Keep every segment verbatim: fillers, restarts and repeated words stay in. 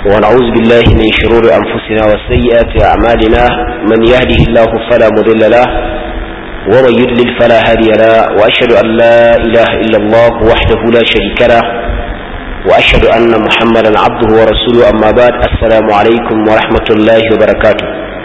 ونعوذ بالله من شرور أنفسنا وسيئات أعمالنا من يهده الله فلا مضل له ومن يضلل فلا هادي له وأشهد أن لا إله إلا الله وحده لا شريك له وأشهد أن محمدا عبده ورسوله أما بعد السلام عليكم ورحمة الله وبركاته.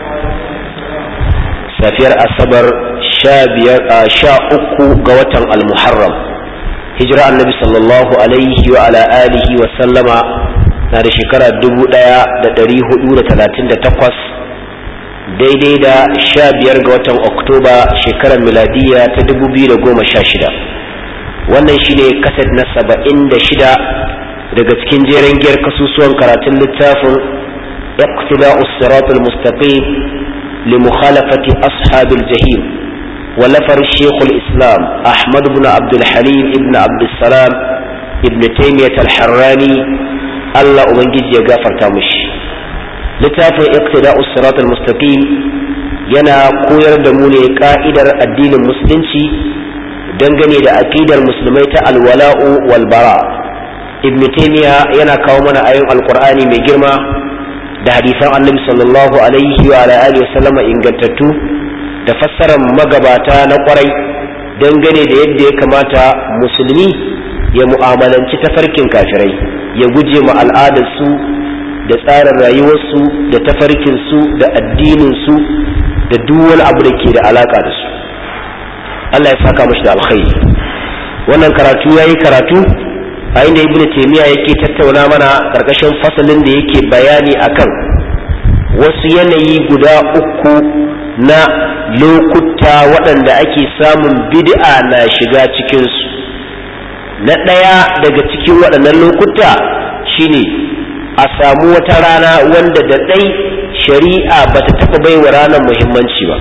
سافر الصبر شاء أكو قوة المحرم هجرة النبي صلى الله عليه وعلى آله وسلم na da shekara dubu ɗaya da ɗari hudu da talatin da takwas daidai da sha biyar ga watan Oktoba shekarar miladiya ta dubu biyu da goma sha shida. Wannan shi ne kasad na saba'in da shida daga cikin jeren giyar kasusuwan karatun littafin iqtida'us siratal mustaqim li mukhalafati ashabil jahim walafar shekul islam Ahmad ibn Abdul Halim ibn Abdul Salam ibn Taymiyyah al-Harrani Allah Ubangiji ya gafarta mushi. Littafin iqtida'us siratal mustaqim yana koyar da mu ne ka'idar addinin musulunci dangane da aqidar musulmai ta alwala'u wal bara. Ibn Taymiyyah yana kawo mana ayoyin alqur'ani mai girma da hadisan Annabi sallallahu alaihi wa alihi wasallama ingantattu da fassarar magabata na kwarai dangane da yadda ya kamata musulmi ya mu'amalanci tafarkin kafirai, ya guje ma al'adarsu da tsarin rayuwarsu da tafarkinsu da addininsu da duk wani abu da ke da alaka da su. Allah ya saka mashi da alkhairi. Wannan karatu yayi karatu a inda Ibn Taymiyyah yake tattauna mana karkashin fasalin da yake bayani akan wasu yanayi guda uku na lokuta waɗanda ake samun bid'a na shiga cikinsu. Na ɗaya daga cikin waɗannan lokuta shine a samu wata rana wanda da ɗai shari'a ba ta taɓa bai wa ranar muhimmanci ba.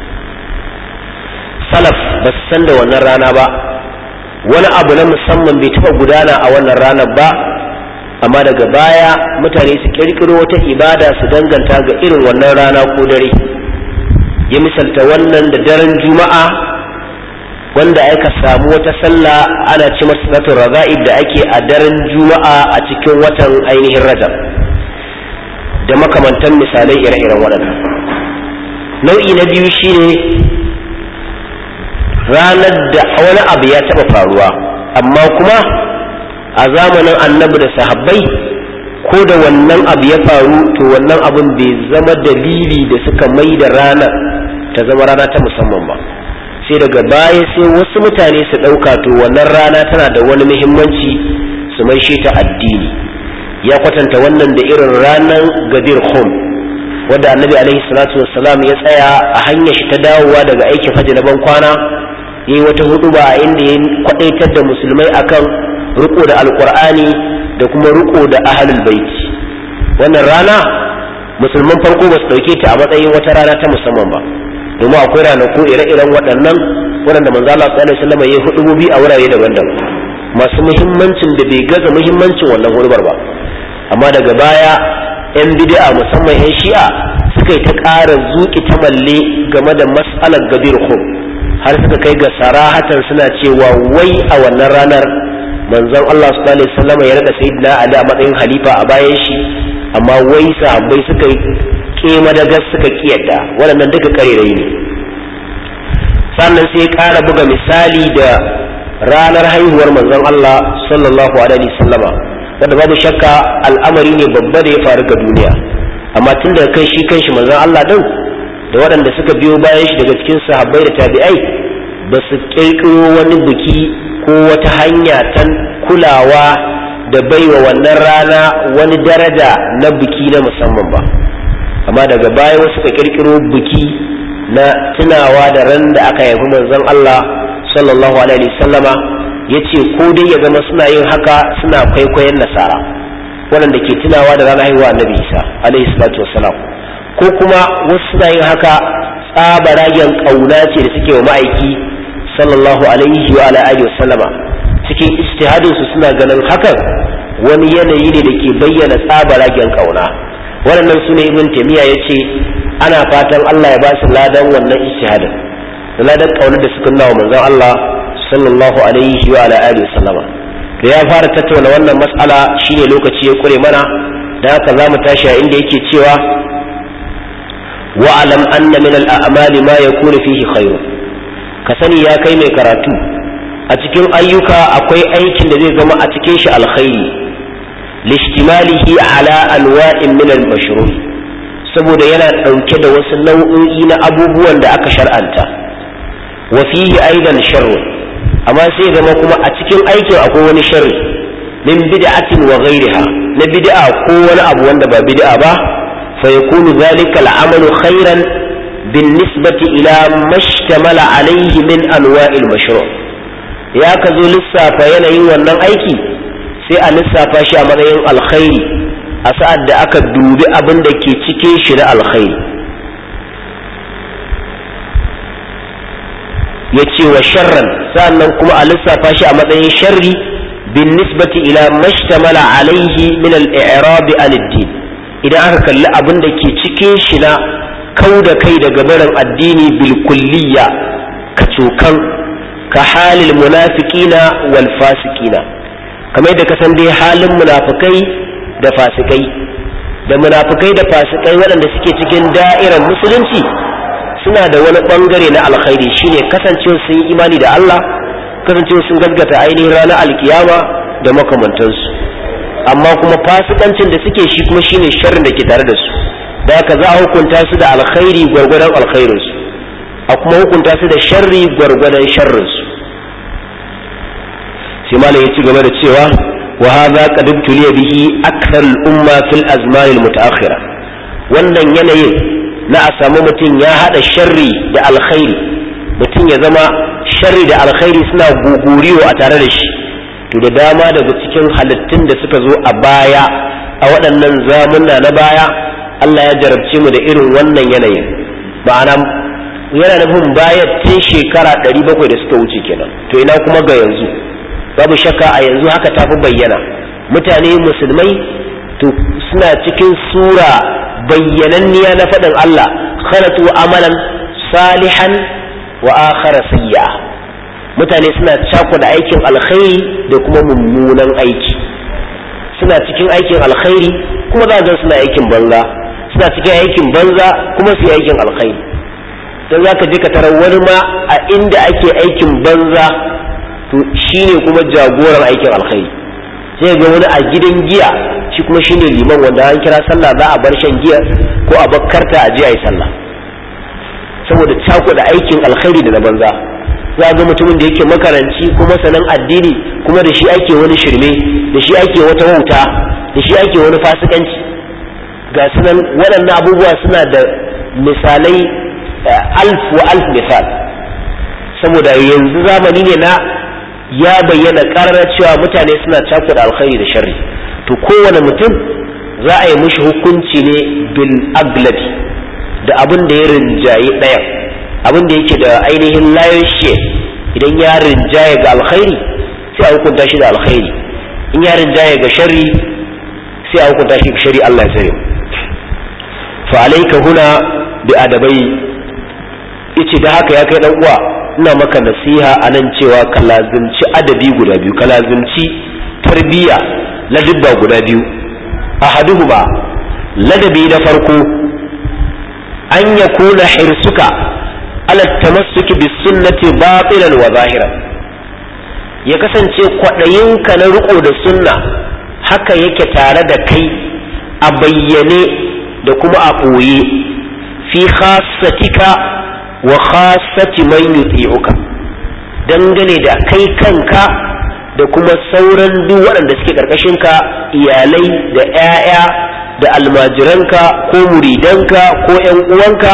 Salaf ba su san da wannan rana ba, wani abu na musamman bai taɓa gudana a wannan ranar ba, amma daga baya mutane su ƙirƙiro wata ibada su danganta ga irin wannan rana ko dare. Ya misalta wannan da daren Juma'a wanda aka samu wata sallah ana ci masa salatul raga'ib da ake a daren Juma'a a cikin watan ainihin Rajab da makamantan misalai ire-iren waɗannan. Nau'i na biyu shine ranar da wani abu ya taɓa faruwa amma kuma a zamanin Annabi da sahabbai ko da wannan abu ya faru to wannan abun bai zama dalili da suka mai da ranar ta zama rana ta musamman ba. Sai daga baya sai wasu mutane su ɗauka to wannan rana tana da wani muhimmanci su mai shi ta addini. Ya kwatanta wannan da irin ranar Gadir Khum wadda Annabi alaihi salatu wassalam ya tsaya a hanyar shi ta dawowa daga aikin hajji na ban kwana yayi wata huduba a inda ya kwadaitar da musulmai akan riko da alqur'ani da kuma riko da ahlul bait. Wannan rana musulman farko ba su dauke ta a matsayin wata rana ta musamman ba, domin akwai ranaku ire-iren waɗannan waɗanda manzo Allah sallallahu alaihi wasallam ya hudubobi a wurare daban-daban masu muhimmancin da bai gaza muhimmancin wannan hudubar ba. Amma daga baya yan bid'a musamman yan shi'a suka yi ta ƙara zuƙi ta malle game da mas'alar Gadir Khum har suka kai ga sarahatan suna cewa wai a wannan ranar manzon Allah sallallahu alaihi wasallam ya rada sayyidina Ali a matsayin halifa a bayan shi, amma wai sahabbai suka yi kema da gas suka kiyarda. Waɗannan duka karerai ne. Sannan sai ƙara buga misali da ranar haihuwar manzon Allah sallallahu alaihi wasallama wanda babu shakka al'amari ne babba da ya faru ga duniya, amma tun da kai shi kanshi manzon Allah din da waɗanda suka biyo bayan shi daga cikin sahabbai da tabi'ai ba su ƙirƙiro wani biki ko wata hanya ta kulawa da baiwa wannan rana wani daraja na biki na musamman ba. Amma daga baya wasu ka kirkiro biki na tunawa da ran da aka haifi manzon Allah sallallahu alaihi wasallama, yace ko dai ya zama suna yin haka suna kwaikwayon nasara waɗanda ke tunawa da ranar haihuwa Annabi Isa alaihi salatu wassalam, ko kuma wasu suna yin haka tsabaragen kauna ce da suke wa ma'aiki sallallahu alaihi wa alihi wasallama. Cikin ijtihadin su suna ganin hakan wani yanayi ne da ke bayyana tsabaragen kauna. Waɗannan su ne Ibn Taymiyyah ya ce ana fatan Allah ya ba su ladan wannan ijtihadin da ladan kaunar da suka nawa manzon Allah sallallahu alaihi wa alihi wasallama. Da ya fara tattauna wannan mas'ala shine lokaci ya kure mana da haka zamu tashi a inda yake cewa wa'alam anna min al-a'mali ma yakunu fihi khairun, ka sani ya kai mai karatu a cikin ayyuka akwai aikin da zai zama a cikin shi alkhairi lishtimalihi ala anwa'in min al-mashru' saboda yana dauke da wasu nau'o'i na abubuwan da aka shar'anta, wa fihi aidan sharrun, amma sai zama kuma a cikin aikin akwai wani sharri min bid'atin wa ghayriha, na bid'a ko wani abu wanda ba bid'a ba, fa yakunu dhalika al-amalu khairan bin nisbati ila mashtamala alayhi min anwa'il mashru'. Ya ka zo lissafa yanayin wannan aiki sai a lissafa shi a matsayin alkhairi a sa'ad da aka dubi abin da ke cikin shi na alkhairi. yace wa sharran, sannan kuma a lissafa shi a matsayin sharri bin nisbati ila mashtamala alaihi min al-i'rab an ad-din, idan aka kalli abin da ke cikin shi na kauda kai daga barin addini bil kulliyya kacokan ka halil munafiqina wal fasiqina, kamar yadda ka san dai halin munafikai da fasikai da munafikai da fasikai waɗanda suke cikin da'irar musulunci suna da wani bangare na alkhairi shine kasancewa sun yi imani da Allah, kasancewa sun gaskata ainihin ranar alkiyama da makamantansu, amma kuma fasikancin da suke shi kuma shine sharrin da ke tare da su, da haka za a hukunta su da alkhairi gwargwadon alkhairinsu a kuma hukunta su da sharri gwargwadon sharrinsu. sai malam ya ci gaba da cewa wa hadha qad ibtuliya bihi akthar al-umma fil azman al-mutaakhira, wannan yanayin na a samu mutum ya hada sharri da alkhairi, mutum ya zama sharri da alkhairi suna guguriyo a tare da shi, to da dama daga cikin halittun da suka zo a baya a waɗannan zamunna na baya Allah ya jarabce mu da irin wannan yanayin, ma'ana yana nufin baya tun shekara ɗari bakwai da suka wuce kenan, to ina kuma ga yanzu. Babu shakka a yanzu haka tafi bayyana, mutane musulmai to suna cikin sura bayyananniya na faɗin Allah, kharatu amalan salihan wa akhara sayya, mutane suna cakuda aikin alkhairi da kuma mummunan aiki, suna cikin aikin alkhairi kuma za ga suna aikin banza, suna cikin aikin banza kuma su yi aikin alkhairi. dan zaka je ka tarar wani ma a inda ake aikin banza to shine kuma jagoran aikin alkhairi, sai ga wani a gidan giya shi kuma shine liman wanda an kira sallah za a bar shan giya ko a bakkarta a je a yi sallah, saboda cakuɗa aikin alkhairi da na banza. za ga mutumin da yake makaranci kuma sanan addini kuma da shi ake wani shirme, da shi ake wata wauta, da shi ake wani fasikanci. ga sunan waɗannan abubuwa suna da misalai alf wa alf misal, saboda yanzu zamani ne na ya bayyana ƙarar cewa mutane suna cakuɗa alkhairi da sharri, to kowane mutum za a yi mishi hukunci ne bil aglabi da abin da ya rinjaye ɗayan, abin da yake da ainihin lion share. Idan ya rinjaye ga alkhairi sai a hukunta shi da alkhairi, in ya rinjaye ga sharri sai a hukunta shi ga sharri. Allah ya tsare. fa alayka huna bi adabai, yace da haka ya kai dan uwa ina maka nasiha anan cewa ka lazimci adabi guda biyu, ka lazimci tarbiya ladabba guda biyu. ahaduhuma, ladabi na farko an yakuna hirsuka ala tamassuki bis sunnati batilan wa zahiran, ya kasance kwadayinka na riko da sunna haka yake tare da kai a bayyane da kuma a ɓoye, fi khassatika wa khassati man yuti'uka, dangane da kai kanka da kuma sauran duk waɗanda suke ƙarƙashinka, iyalai da 'ya'ya da almajiranka ko muridanka ko 'yan uwanka.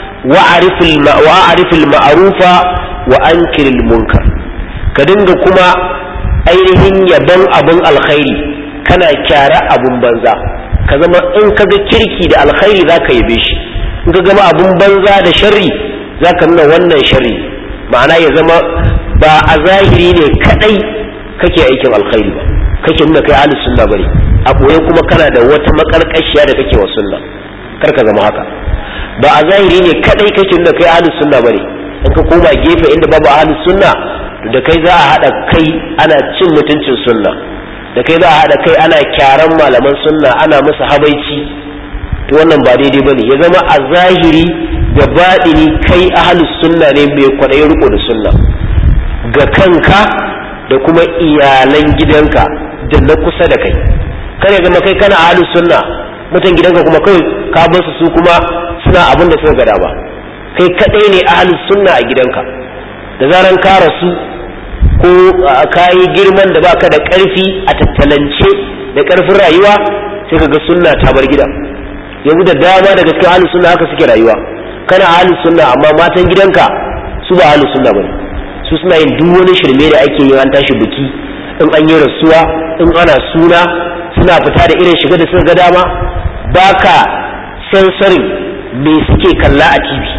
wa'arifil ma'arufa wa ankiril munkar, ka dinga kuma ainihin yabon abun alkhairi kana kyara abun banza, ka zama in ka ga kirki da alkhairi za ka yabe shi, in ka gama abun banza da sharri za ka nuna wannan sharri, ma'ana ya zama ba a zahiri ne kadai kake aikin alkhairi ba, kake nuna kai ahlus sunna bane, a boye kuma kana da wata makarkashiya da kake wa sunna, kar ka zama haka. ba a zahiri ne kadai kake nuna kai ahlus sunna bane, in ka koma gefe inda babu ahlus sunna to da kai za a hada kai ana cin mutuncin sunna, da kai za a haɗa kai ana kyaran malaman sunna ana musu habaici, to wannan ba daidai bane. Ya zama a zahiri da baɗini kai ahlus sunna ne mai kwaɗayin riko da sunna ga kanka da kuma iyalan gidanka da na kusa da kai. Kar ya zama kai kana ahlus sunna, mutan gidanka kuma kai ka bar su su kuma suna abin da suka gada ba. Kai kadai ne ahlus sunna a gidanka, da zaran ka rasu ko ka yi girman da baka da ƙarfi a tattalance da ƙarfin rayuwa, sai kaga sunna ta bar gida. Yanzu da dama daga cikin ahlus sunna haka suke rayuwa. Kana ahlus sunna amma matan gidanka su ba ahlus sunna bane, su suna yin duk wani shirme da ake yi an tashi biki, in an yi rasuwa, in ana suna, suna fita da irin shiga da suka ga dama. Baka sensorin me suke kalla a T V,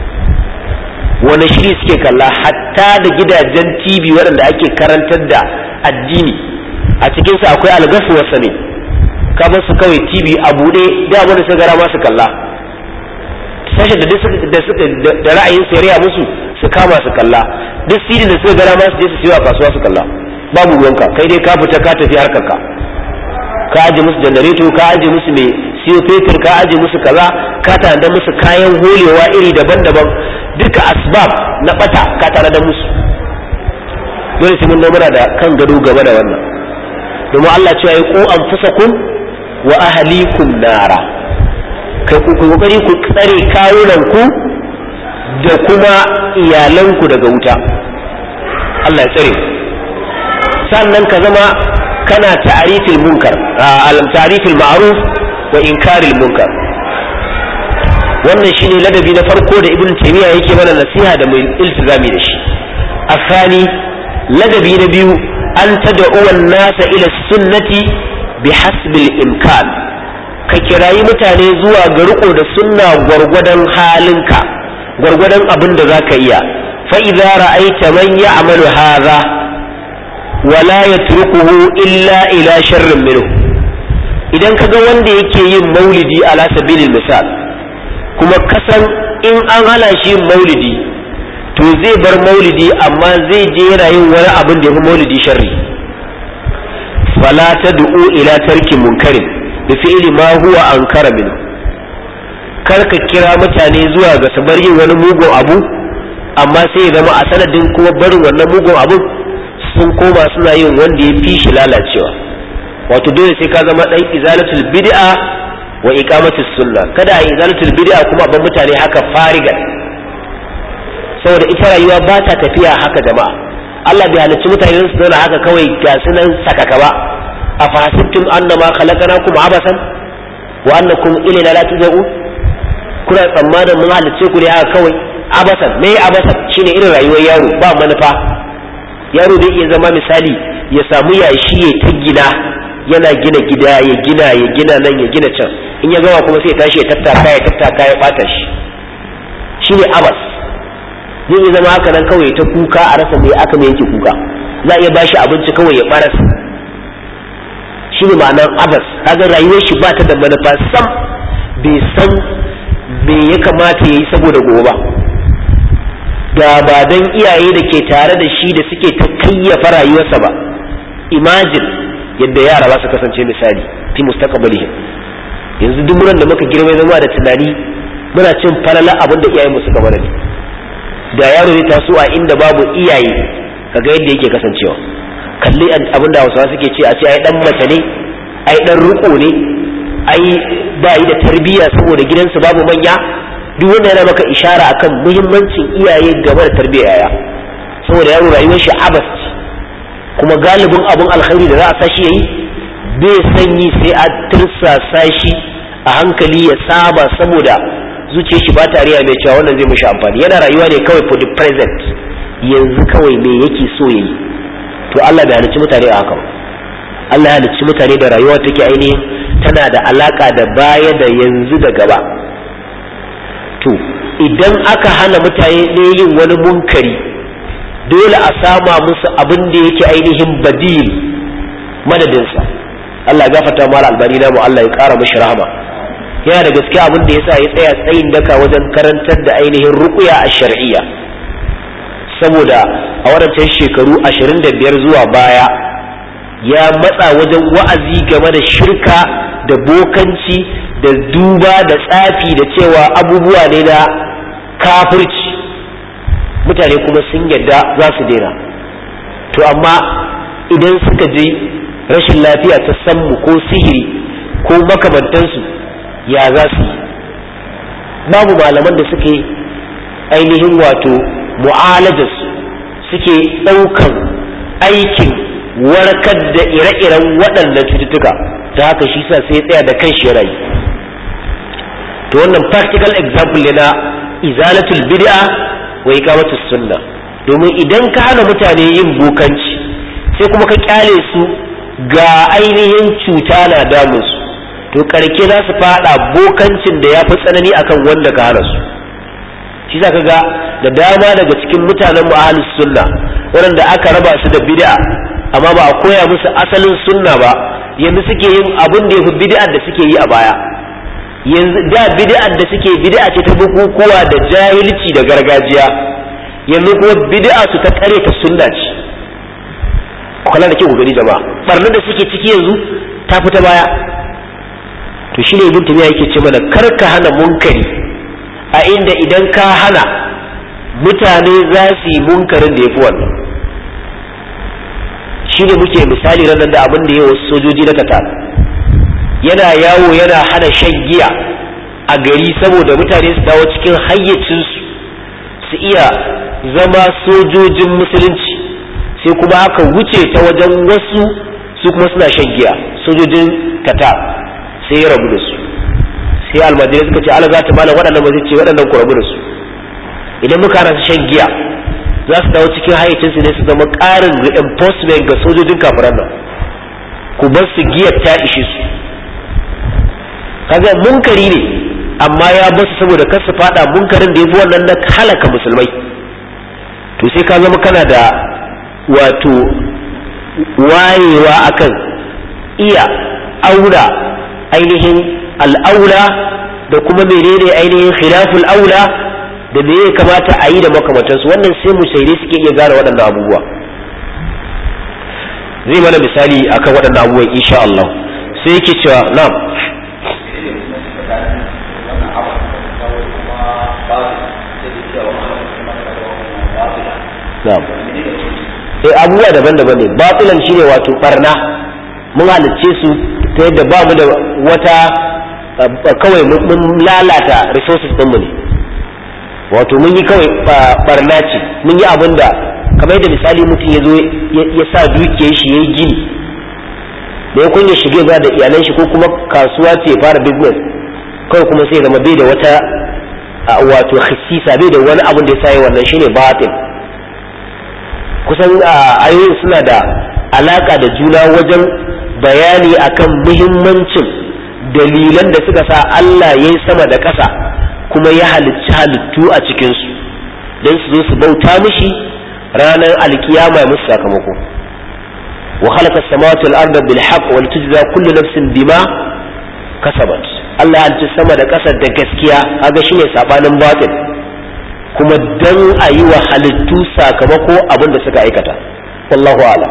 wani shiri suke kalla. Hatta da gidajen T V waɗanda ake karantar da addini a cikinsu akwai algafu wasa ne, ka bar su kawai T V a buɗe da wanda suka gara masu kalla, sashen da da ra'ayin sayarwa musu su kama su kalla, duk siri da suka gara masu je su siyo a kasuwa su kalla. Babu ruwanka, kai dai ka fita ka tafi harkar ka ka aje musu janareto, ka aje musu mai siyo fetur, ka aje musu kaza, ka tanada musu kayan holewa iri daban-daban, duka asbab na bata ka tanada musu. Dole sai mun muna da kan gado gaba da wannan, domin Allah cewa ya ku anfusakum wa ahlikum nara, kai ku kokari ku tsare kawunan ku da kuma iyalanku daga wuta. Allah ya tsare. Sannan ka zama kana ta'rifil munkar, alam ta'rifil ma'ruf wa inkaril munkar. Wannan shine ladabi na farko da Ibn Taymiyyah yake mana nasiha da mai iltizami da shi. Afani ladabi na biyu, an tad'u an-nasa ila sunnati bihasbil imkan, ka kirayi mutane zuwa ga riko da sunna gwargwadon halinka, gwargwadon abin da zaka iya. Fa idza ra'aita man ya'malu hadha wala yatrukuhu illa ila sharrin minhu, idan kaga wanda yake yin maulidi ala sabilil misal, kuma kasan in an hana shi maulidi to zai bar maulidi amma zai je yana yin wani abin da ya fi maulidi sharri, fala tad'u ila tarki munkarin bi fi'li ma huwa ankara minhu, kar ka kira mutane zuwa ga su bar yin wani mugun abu amma sai ya zama a sanadin kuma barin wannan mugun abu sun koma suna yin wanda ya fi shi lalacewa. Wato dole sai ka zama dan izalatul bid'a wa iqamatus sunna, kada a izalatul bid'a kuma ban mutane haka farigan, saboda ita rayuwa ba ta tafiya haka jama'a. Allah bai halicci mutane su zauna haka kawai ga sunan sakaka ba. Afa hasibtum annama khalaqnakum abasan wa annakum ilayna la turja'un, kuna tsammanin mun halicce ku ne haka kawai abasan? Me abasan? Shine irin rayuwar yaro ba manufa. Yaro zai iya zama misali ya samu yashi ya ta gina, yana gina gida, ya gina ya gina nan ya gina can, in ya gama kuma sai ya tashi ya tattaka ya tattaka ya bata shi, shine abas. Zai iya zama haka nan kawai ta kuka a rasa mai aka mai yake kuka, za a iya bashi abinci kawai ya baras, shine ma'anar abas. kaga rayuwar shi ba ta da manufa sam, bai san me ya kamata yayi saboda gobe ba. Da ba dan iyaye da ke tare da shi da suke ta kayyafa rayuwarsa ba, imagine yadda yara za su kasance misali fi mustaqbalihim. Yanzu duk mun da muka girma zama da tunani muna cin falala abin da iyayen mu suka mana ne. Da yaro zai taso a inda babu iyaye, kaga yadda yake kasancewa. Kalli abin da Hausawa suke ce a ce ai dan mace ne, ai dan ruko ne, ai ba yi da tarbiyya saboda gidansu babu manya. Duk wanda yana maka ishara akan muhimmancin iyaye game da tarbiyyar yaya, saboda yaro rayuwar shi abas, kuma galibin abun alkhairi da za a sashi yayi bai sanyi sai a tirsasa shi a hankali ya saba, saboda zuciyar shi ba ta riya mai cewa wannan zai mishi amfani. Yana rayuwa ne kawai for the present, yanzu kawai me yake so yayi. To Allah bai halicci mutane a haka ba. Allah ya halicci mutane da rayuwa take ainihin tana da alaka da baya da yanzu da gaba. To idan aka hana mutane ne yin wani munkari, dole a sama musu abin da yake ainihin badil madadinsa. Allah ya gafarta mu al-albani na mu, Allah ya kara mishi rahama. Yana da gaskiya abin da yasa ya tsaya tsayin daka wajen karantar da ainihin ruqya ash-shar'iyya, saboda a wadancan shekaru ashirin da biyar zuwa baya ya matsa wajen wa'azi game da shirka da bokanci da duba da tsafi da cewa abubuwa ne da kafirci, mutane kuma sun yadda za su daina. To amma idan suka je rashin lafiya ta sammu ko sihiri ko makamantansu ya za su yi? Babu malaman da suke ainihin wato mu'alajarsu suke ɗaukan aikin warkar da ire-iren waɗannan cututtuka, ta haka shi sa sai tsaya da kan shi rayu. To wannan practical example ne na izalatul bid'a wa iqamatus sunna. Domin idan ka hana mutane yin bokanci sai kuma ka kyale su ga ainihin cuta na damun su, to karke za su fada bokancin da ya fi tsanani akan wanda ka hana su. Shi za ka ga da dama daga cikin mutanen mu ahlus sunna waɗanda aka raba su da bid'a amma ba a koya musu asalin sunna ba, yanzu suke yin abin da yafi bid'ar da suke yi a baya. Yanzu da bid'ar da suke bid'a ce ta bukukuwa da jahilci da gargajiya, yanzu kuma bid'a su ta kare ta sunna ce. Kula da ke ku gani jama'a, barnar da suke ciki yanzu ta fita baya. To shine ibn Taymiyyah yake ce mana kar ka hana munkari a inda idan ka hana mutane za su yi munkarin da yafi wannan. Shine muke misali ranar da abin da ya wasu sojoji na Tatar, yana yawo yana hana shan giya a gari saboda mutane su dawo cikin hayyacinsu su iya zama sojojin musulunci, sai kuma aka wuce ta wajen wasu su kuma suna shan giya, sojojin Tatar sai ya rabu da su. Sai almajirai suka ce ala za ta malam waɗannan ba zai ce waɗannan ku rabu da su, idan muka rasa shan giya za su dawo cikin hayyacinsu ne su zama ƙarin reinforcement ga sojojin kafiran nan, ku bar su giyar ta ishe su. Kaga munkari ne amma ya basu saboda kar su fada munkarin da yafi wannan na halaka musulmai. To sai ka zama kana da wato wayewa akan iya aura ainihin al'aula da kuma menene ainihin khilaful aula da me ya kamata a yi da makamantansu. Wannan sai musaidai suke iya gane waɗannan abubuwa. Zai mana misali akan waɗannan abubuwan insha Allah. Sai yake cewa na'am eh abubuwa daban-daban ne. Batilan shine wato barna, mun halicce su ta yadda ba mu da wata kawai mun lalata resources ɗinmu ne, wato mun yi kawai barna ce, mun yi abin da kamar yadda misali mutum ya zo ya sa dukiyar shi ya yi gini da ya kunya shige ba da iyalan shi ko kuma kasuwa ce ya fara business kawai kuma sai zama bai da wata wato khisisa, bai da wani abin da ya sa wannan shine batil. Kusan ayoyin suna da alaka da juna wajen bayani akan muhimmancin dalilan da suka sa Allah ya yi sama da ƙasa kuma ya halicci halittu a cikinsu don su zo su bauta mishi ranar alkiyama musu sakamako. wa khalaqa as-samawati wal arda bil haqq wa litujza kullu nafsin bima kasabat. Allah ya halicci sama da ƙasa da gaskiya, kaga shine sabanin batil, kuma dan a yi wa halittu sakamako abin da suka aikata. Wallahu a'lam.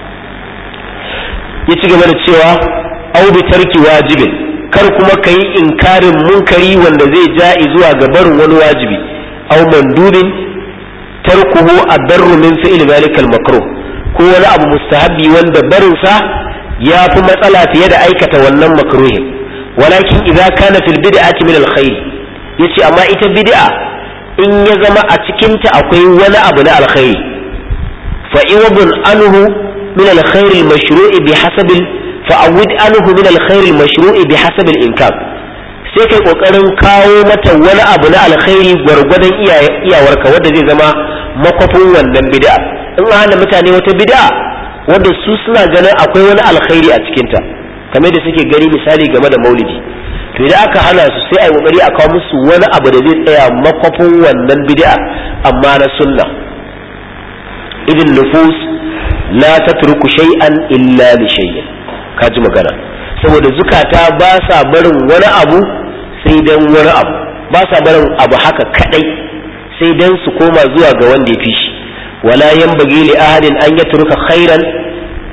Ya ci gaba da cewa au bi tarki wajibin, kar kuma kai inkarin munkari wanda zai ja'i zuwa ga barin wani wajibi, au mandubin tarkuhu adarru min fi'l zalika al-makruh, ko wani abu mustahabbi wanda barin sa ya fi matsala fiye da aikata wannan makruhin. Walakin idza kana fil bid'ati min al-khair, yace amma ita bid'a in ya zama a cikinta akwai wani abu na alkhairi, fa iwadun anhu min alkhair almashru'i bihasab fa'awid anhu min alkhair almashru'i bihasab al-imkan, sai kai kokarin kawo mata wani abu na alkhairi gwargwadon iyawarka wanda zai zama makwafin wannan bid'a. In hana mutane wata bid'a wanda su suna ganin akwai wani alkhairi a cikinta, kamar da suke gani misali game da maulidi, to idan aka hana su sai ai kokari a kawo musu wani abu da zai tsaya makwafin wannan bid'a amma na sunna. idin nufus la tatruku shay'an illa li shay'in, kaji magana, saboda zukata ba sa barin wani abu sai dan wani abu, ba sa barin abu haka kadai sai dan su koma zuwa ga wanda ya fi shi. wala yanbaghi li ahadin an yatruka khairan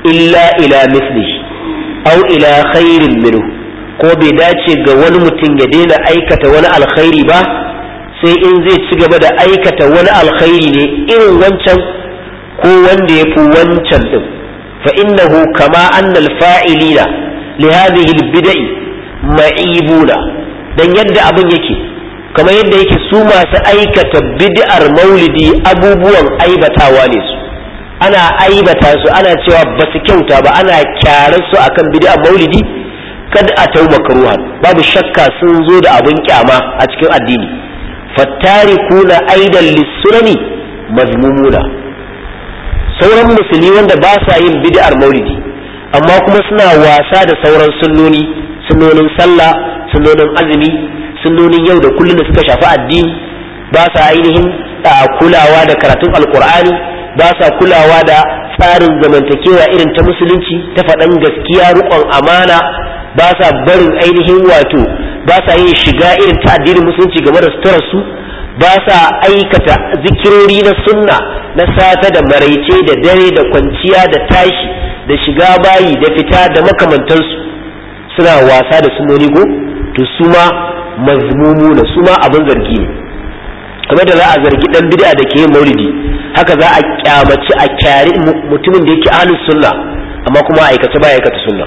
illa ila mislihi aw ila khairin minhu, ko bai dace ga wani mutum ya daina aikata wani alkhairi ba sai in zai ci gaba da aikata wani alkhairi ne irin wancan ko wanda ya fi wancan din. fa innahu kama anna alfa'ilina li hadhihi albid'i ma'ibuna, dan yadda abin yake kamar yadda yake su masu aikata bid'ar maulidi abubuwan aibatawa ne su, ana aibata su, ana cewa ba su kyauta ba, ana kyarar su akan bid'ar maulidi. kad atau makruhan, babu shakka sun zo da abin kyama a cikin addini. fattarikuna aidan lis-sunani mazmumuna, sauran musulmi wanda ba sa yin bid'ar maulidi amma kuma suna wasa da sauran sunnoni, sunnonin sallah, sunnonin azumi, sunnonin yau da kullum da suka shafi addini, ba sa ainihin kulawa da karatun alkur'ani, ba sa kulawa da tsarin zamantakewa irin ta musulunci ta faɗan gaskiya, riƙon amana, ba sa barin ainihin wato ba sa yin shiga irin ta addinin musulunci game da suturarsu, ba sa aikata zikirori na sunna na sata da maraice da dare da kwanciya da tashi da shiga bayi da fita da makamantansu, suna wasa da sunnoni ko to su ma mazmumuna, su ma abin zargi ne. kamar da za a zargi dan bid'a da ke yin maulidi, haka za a kyamaci a kyari mutumin da yake ahlus sunna amma kuma aikace ba aikata sunna.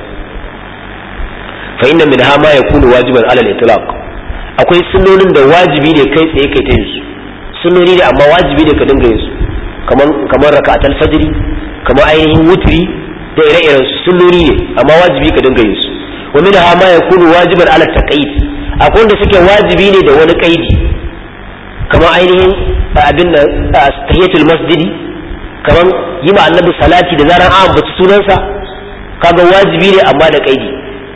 fa inna minha ma yakunu wajiban ala al-itlaq, akwai sunnonin da wajibi ne kai tsaye kai ta yin su, sunnoni ne amma wajibi ne ka dinga yin su, kamar kamar rak'atul fajr, kamar ainihin wutri da ire-iren su sunnoni ne amma wajibi ka dinga yin su. wa minha ma yakunu wajiban ala taqyid, akwai wanda suke wajibi ne da wani kaidi, kamar ainihin abin da tahiyatul masjidi, kamar yi ma annabi salati da zaran an ambaci sunansa, kaga wajibi ne amma da kaidi.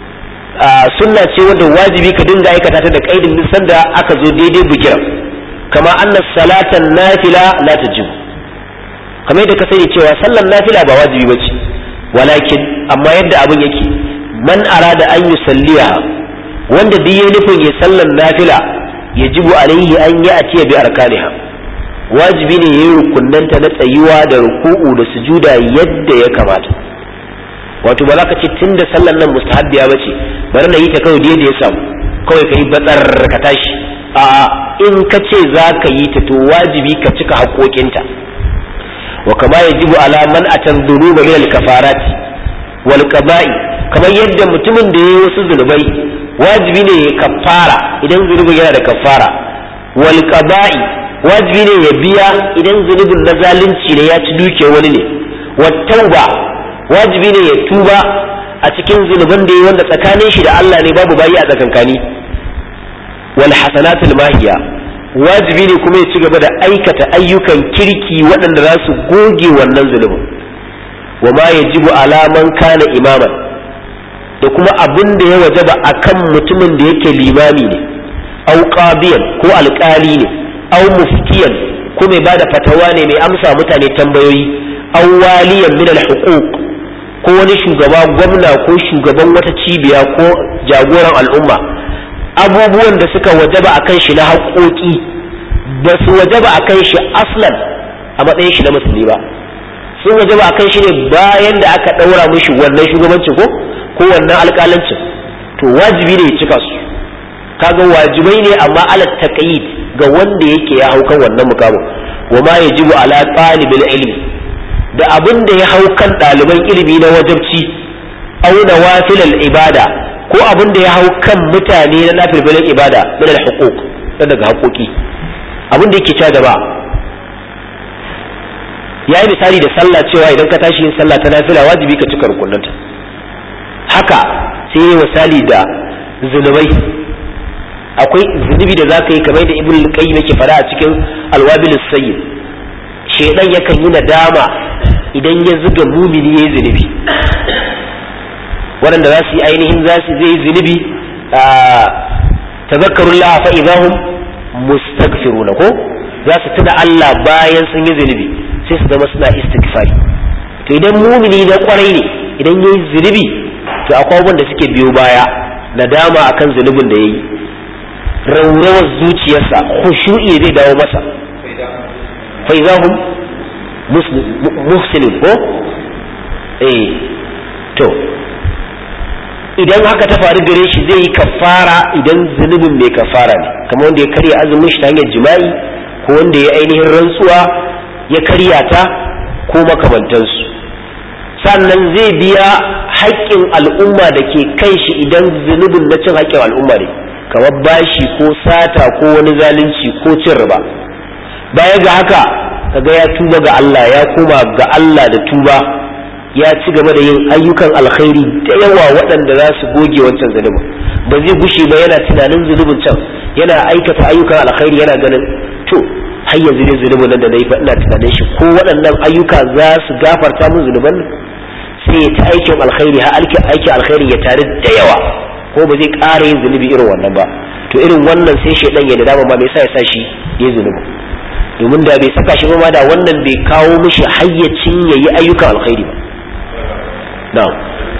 sunna ce wanda wajibi ka dinga aikata ta da kaidin nisan da aka zo daidai bugiran, kama annas salatan nafila la tajib, kamar yadda ka sani cewa sallan nafila ba wajibi bace, walakin amma yadda abin yake man arada an yusalliha, wanda duk yayin nufin ya sallan nafila yajibu alaihi an ya'ti bi arkaniha, wajibi ne yayin rukunnanta na tsayuwa da ruku'u da sujuda yadda ya kamata. wato ba za ka ce tun da sallan nan mustahabbiya ba ce bari na yi ta kawai da ya samu kawai ka yi batsar ka tashi, a in ka ce za ka yi ta to wajibi ka cika haƙoƙinta. wa kama yajibu ala man atan dhunuba min al-kafarat wal qaba'i, kamar yadda mutumin da yayi wasu zunubai wajibi ne ya kafara idan zunubin yana da kafara, wal qaba'i wajibi ne ya biya idan zunubin na zalunci ne ya ci duke wani ne, wat tauba wajibi ne ya tuba a cikin zunuban da yi wanda tsakanin shi da Allah ne babu bayi a tsakankani, wal hasanatul mahiya wajibi ne kuma ya ci gaba da aikata ayyukan kirki waɗanda za su goge wannan zunubin. wa ma yajibu ala man kana imaman, da kuma abin da ya wajaba akan mutumin da yake limami ne, au qadiyan ko alƙali ne, au muftiyan ko mai bada fatawa ne mai amsa mutane tambayoyi, au waliyan min al-huquq ko wani shugaba gwamna ko shugaban wata cibiya ko jagoran al'umma, abubuwan da suka wajaba akan shi na haƙoƙi ba su wajaba akan shi aslan a matsayin shi na musulmi ba, sun wajaba akan shi ne bayan da aka ɗaura mishi wannan shugabancin ko ko wannan alƙalancin, to wajibi ne ya cika su. kaga wajibai ne amma ala taqyid ga wanda yake ya hau kan wannan mukamin. wa ma yajibu ala talibil ilmi, da abin da ya hau kan ɗaliban ilimi na wajabci, auna wafilal ibada, ko abin da ya hau kan mutane na nafilbilin ibada min al-huquq, daga haƙoƙi. abin da yake cewa gaba yayi misali da sallah cewa idan ka tashi yin sallah ta nafila wajibi ka cika rukunanta, haka sai yayi misali da zunubai. akwai zunubi da zaka yi kamar da ibnu al-qayyim yake fara a cikin al-wabil as-sayyid, shedan yakan yi nadama idan ya zuga mumini yayi zunubi, waɗanda za su yi ainihin za su zai zunubi tazakkarullah fa idahum mustaghfiruna, ko za su tuna Allah bayan sun yi zunubi sai su zama suna istighfari. to idan mumini na kwarai ne idan yayi zunubi to akwai abubuwan da suke biyo baya, nadama akan zunubin da yayi, rawrawar zuciyarsa, khushu'i zai dawo masa, fa idahum muhsinin ko eh to idan haka ta faru gare shi zai yi kafara idan zunubin mai kafara ne, kamar wanda ya karya azumin shi ta hanyar jima'i ko wanda ya ainihin rantsuwa ya karya ta ko makamantansu. Sannan zai biya haƙƙin al'umma da ke kan shi idan zunubin na cin haƙƙin al'umma ne, kamar bashi ko sata ko wani zalunci ko cin riba. Baya ga haka kaga ya tuba ga Allah, ya koma ga Allah da tuba, ya ci gaba da yin ayyukan alkhairi da yawa waɗanda za su goge wancan zunubin. Ba zai gushe ba yana tunanin zunubin can, yana aikata ayyukan alkhairi, yana ganin to har yanzu ne zunubin nan da na yi fa ina tunanin shi ko waɗannan ayyuka za su gafarta min zunuban nan, sai ta aikin alkhairi har aikin alkhairi ya tare da yawa ko ba zai ƙara yin zunubi irin wannan ba. To irin wannan sai shedan ya nadama ma me yasa ya sa shi ya zunubi, domin da bai saka shi ba ma da wannan bai kawo mishi hayyacin yayi ayyukan alkhairi ba. na'am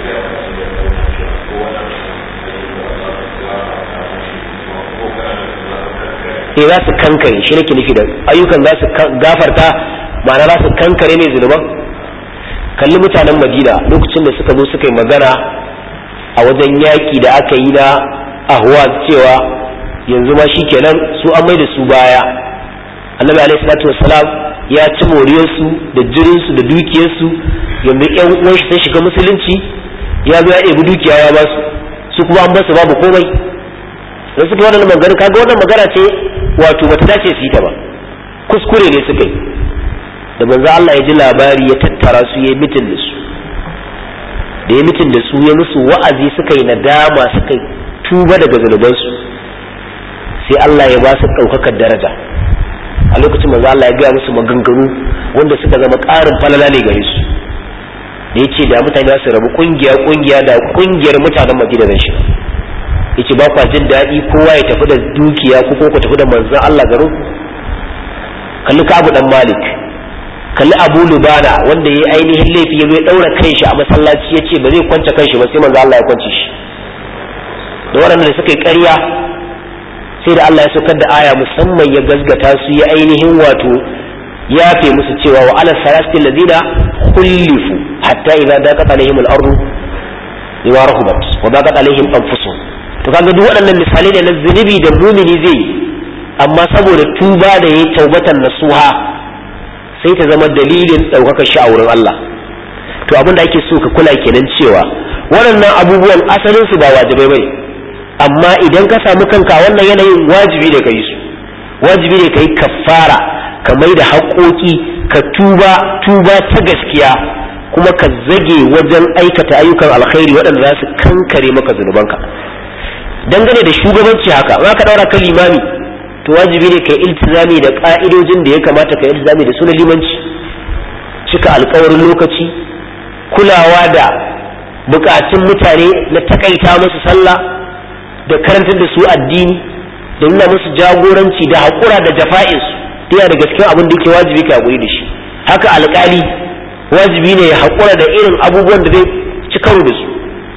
eh za su kankare shi nake nufi da ayyukan za su gafarta, ma'ana za su kankare ne zunuban. kalli mutanen Madina lokacin da suka zo suka yi magana a wajen yaƙi da aka yi na Ahwaz cewa yanzu ma shikenan su an mai da su baya. Annabi alaihi salatu wassalam ya ci moriyarsu da jirinsu da dukiyarsu, yanzu ƴan uwan shi sun shiga musulunci, ya zo ya ɗebi dukiya ya ba su, su kuma an ba su babu komai. da suke wannan magana, kaga wannan magana ce wato bata dace su yi ta ba, kuskure ne suka yi. Da manzo Allah ya ji labari ya tattara su ya mitin da su, da ya mitin da su ya musu wa'azi, suka yi nadama, suka tuba daga zunubansu, sai Allah ya ba su ɗaukakar daraja. A lokacin manzo Allah ya gaya musu maganganu wanda suka zama ƙarin falala ne gare su, da ya ce da mutane za su rabu ƙungiya ƙungiya da ƙungiyar mutanen Madina zan shiga. Yace ba kwa jin daɗi kowa ya tafi da dukiya ko ko ku tafi da manzon Allah garin ku. Kalli Ka'ab dan Malik, kalli Abu Lubana wanda yayi ainihin laifi ya zo ya daura kanshi a masallaci, yace ba zai kwance kanshi ba sai manzon Allah ya kwance shi. Da waɗanda da suka yi ƙarya sai da Allah ya saukar da aya musamman ya gazgata su, ya ainihin wato yafe musu cewa wa ala sarasti alladhina khulifu hatta idza daqat alaihim al-ardu bima rahabat wa daqat alaihim anfusuhum. To kaga duk waɗannan misalai ne na zunubi da mumini zai yi, amma saboda tuba da yayi taubatan nasuha sai ta zama dalilin ɗaukakar shi a wurin Allah. To abin da ake so ka kula kenan cewa waɗannan abubuwan asalin su ba wajibai bane, amma idan ka samu kanka wannan yanayin wajibi ne ka yi su, wajibi ne ka yi kaffara, ka mai da haƙoƙi, ka tuba tuba ta gaskiya, kuma ka zage wajen aikata ayyukan alkhairi waɗanda za su kankare maka zunubanka. Dangane da shugabanci haka, za ka daura kan limami, to wajibi ne kai iltizami da ka'idojin da ya kamata kai iltizami da sunan limanci, cika alƙawarin lokaci, kulawa da bukatun mutane na takaita musu sallah da karantar da su addini da nuna musu jagoranci da haƙura da jafa'insu, yana daga cikin abin da yake wajibi ka haƙuri da shi. Haka alƙali wajibi ne ya haƙura da irin abubuwan da zai ci karo da su,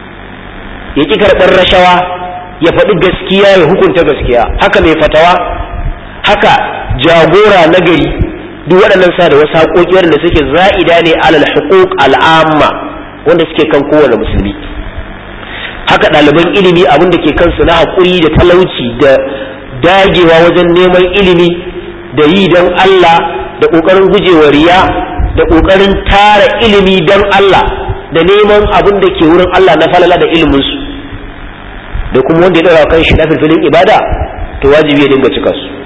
ya ƙi karɓar rashawa, ya faɗi gaskiya, ya hukunta gaskiya. Haka mai fatawa, haka jagora na gari, duk waɗannan sa da wasu haƙoƙi waɗanda suke za'ida ne alal huquq al'amma wanda suke kan kowane musulmi. Haka ɗaliban ilimi abin da ke kansu na haƙuri da talauci da dagewa wajen neman ilimi da yi don Allah da ƙoƙarin gujewa riya da ƙoƙarin tara ilimi don Allah da neman abin da ke wurin Allah na falala da iliminsu, da kuma wanda ya ɗaura kan shi na filfilin ibada, to wajibi ya dinga cika su.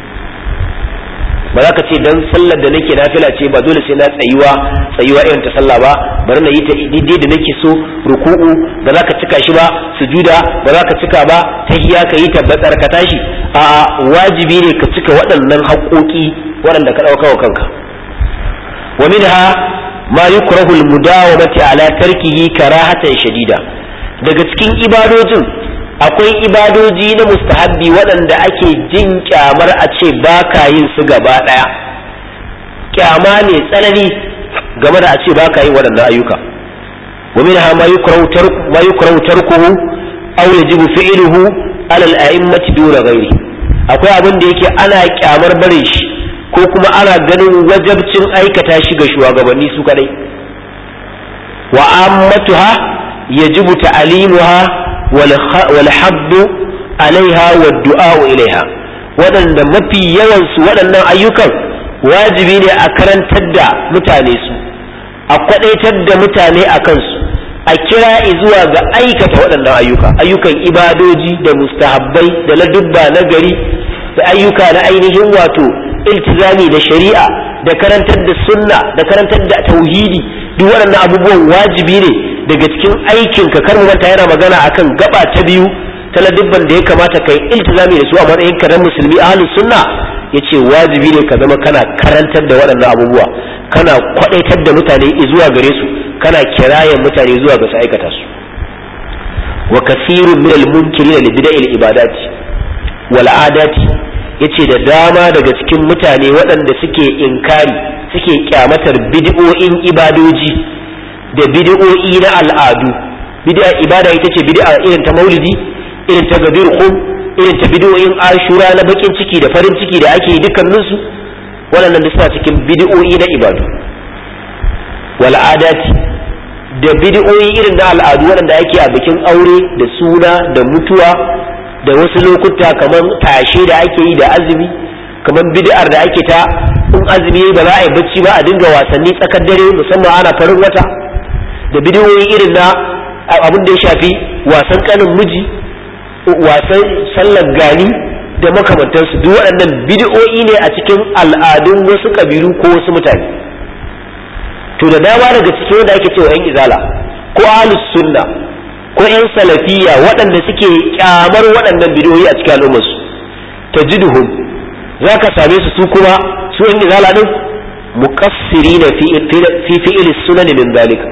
Ba za ka ce dan sallar da nake nafila ce ba dole sai na tsayuwa tsayuwa irin ta sallah ba, bari na yi ta daidai da nake so, ruku'u ba za ka cika shi ba, sujuda ba za ka cika ba, tahiyya ka yi tabbatar ka tashi. A wajibi ne ka cika waɗannan haƙoƙi waɗanda ka ɗauka wa kanka. Wa minha ma yukrahu al-mudawamati ala tarkihi karahatan shadida. Daga cikin ibadojin akwai ibadoji na mustahabbi waɗanda ake jin kyamar a ce ba ka yin su gaba ɗaya, kyama ne tsanani game da a ce ba ka yin waɗannan ayyuka. wa minha ma yukrahu tarkuhu aw yajibu fi'luhu ala al-a'immati duna ghairi. akwai abin da yake ana kyamar barin shi ko kuma ana ganin wajabcin aikata shi ga shugabanni su kadai. wa ammatuha yajibu ta'limuha wal habbu alaiha wad du'a ilaiha waɗanda mafi yawan su waɗannan ayyukan wajibi ne a karantar da mutane su a kwadaitar da mutane a kansu a kira zuwa ga aikata waɗannan ayyuka ayyukan ibadoji da mustahabbai da ladubba na gari da ayyuka na ainihin wato iltizami da shari'a da karantar da sunna da karantar da tauhidi duk waɗannan abubuwan wajibi ne daga cikin aikin ka kar manta yana magana akan gaba ta biyu ta ladubban da ya kamata kai iltizami da su a matsayin ka na musulmi ahlus sunna yace wajibi ne ka zama kana karantar da waɗannan abubuwa kana kwadaitar da mutane zuwa gare su kana kirayen mutane zuwa ga su aikata su wa kasirun min al-munkirin li bid'il ibadat wal adat yace da dama daga cikin mutane waɗanda suke inkari suke kyamatar bid'o'in ibadoji da bid'o'i na al'adu bid'a ibada ita ce bid'a irin ta maulidi irin ta gadir khum irin ta bid'o'in ashura na bakin ciki da farin ciki da ake yi dukkanin su waɗannan suna cikin bid'o'i na ibadu wal adati da bid'o'i irin na al'adu waɗanda ake a bikin aure da suna da mutuwa da wasu lokuta kamar tashe da ake yi da azumi kamar bid'ar da ake ta in azumi ba za a yi bacci ba a dinga wasanni tsakar dare musamman ana farin wata da bid'o'i irin na abin da ya shafi wasan kanin miji wasan sallar gani da makamantansu duk waɗannan bid'o'i ne a cikin al'adun wasu kabilu ko wasu mutane to da dama daga cikin wanda ake cewa yan izala ko ahlus sunna ko yan salafiyya waɗanda suke kyamar waɗannan bid'o'i a cikin al'ummar su tajiduhum zaka same su su kuma su yan izala din muqassirina fi fi fi'l sunan min dalika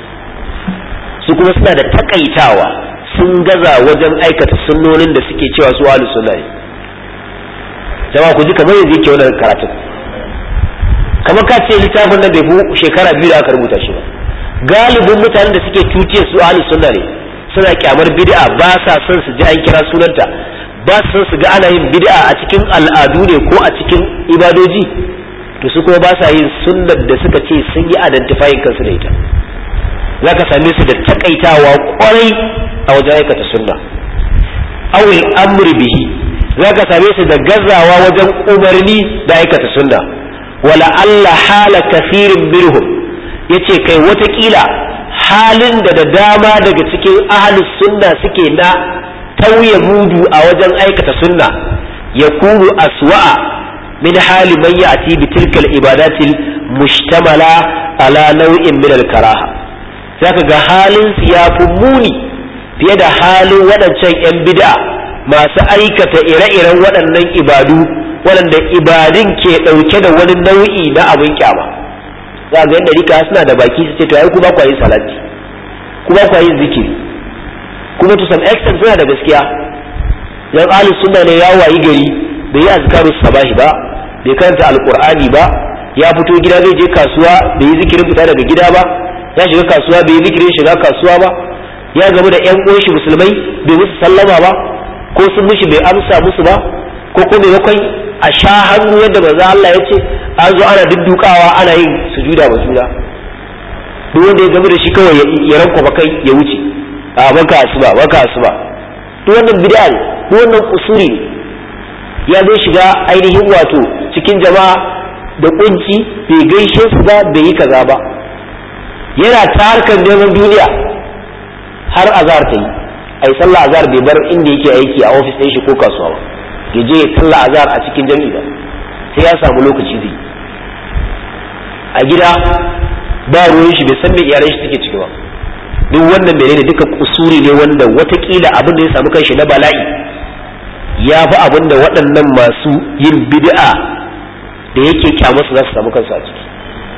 su kuma suna da takaitawa sun gaza wajen aikata sunnonin da suke cewa su ahlus sunna ne jama'a ku ji kamar yanzu yake wannan karatu kamar ka ce littafin nan bai fi shekara biyu da aka rubuta shi ba galibin mutanen da suke tuce su ahlus sunna ne suna kyamar bid'a ba sa son su ji an kira sunanta ba su son su ga ana yin bid'a a cikin al'adu ne ko a cikin ibadoji to su kuma ba sa yin sunnar da suka ce sun yi identifying kansu da ita zaka same su da takaitawa kwarai a wajen aikata sunna awil amri bihi zaka same su da gazawa wajen umarni da aikata sunna wala alla hala kafirin minhum yace kai watakila halin da da dama daga cikin ahlus sunna suke na tauye mudu a wajen aikata sunna yakunu aswa'a min hali man ya'ti bi tilka al-ibadatil mushtamala ala naw'in min al-karaha zaka ga halin su yafi muni fiye da halin waɗancan yan bid'a masu aikata ire-iren waɗannan ibadu waɗanda ibadun ke ɗauke da wani nau'i na abin kyama za ga yadda rika suna da baki su ce to ai ku ba ku yin salati ku ba ku yin zikiri kuma to some extent suna da gaskiya yan ahli sunna ne ya wayi gari bai yi azkaru sabahi ba bai karanta alqur'ani ba ya fito gida zai je kasuwa bai yi zikirin fita daga gida ba ya shiga kasuwa bai yi zikirin shiga kasuwa ba ya gamu da yan uwan shi musulmai bai musu sallama ba ko sun mishi bai amsa musu ba ko ko maimakon a sha hannu yadda manzo Allah ya ce an zo ana duddukawa ana yin sujuda ba juna duk wanda ya gamu da shi kawai ya ranko ba kai ya wuce a baka asuba baka asuba duk wannan bid'a ne duk wannan usuri ya zai shiga ainihin wato cikin jama'a da kunci bai gaishe su ba bai yi kaza ba yana ta harkar neman duniya har azhar ta yi ai sallah azhar bai bar inda yake aiki a office ɗin shi ko kasuwa ba ya je ya sallah azhar a cikin jami'i ba sai ya samu lokaci zai a gida ba ruwan shi bai san me iyalan shi take ciki ba duk wannan menene duka kusuri ne wanda watakila abin da ya samu kanshi na bala'i ya fi abin da waɗannan masu yin bid'a da yake kyamarsu za su samu kansu a ciki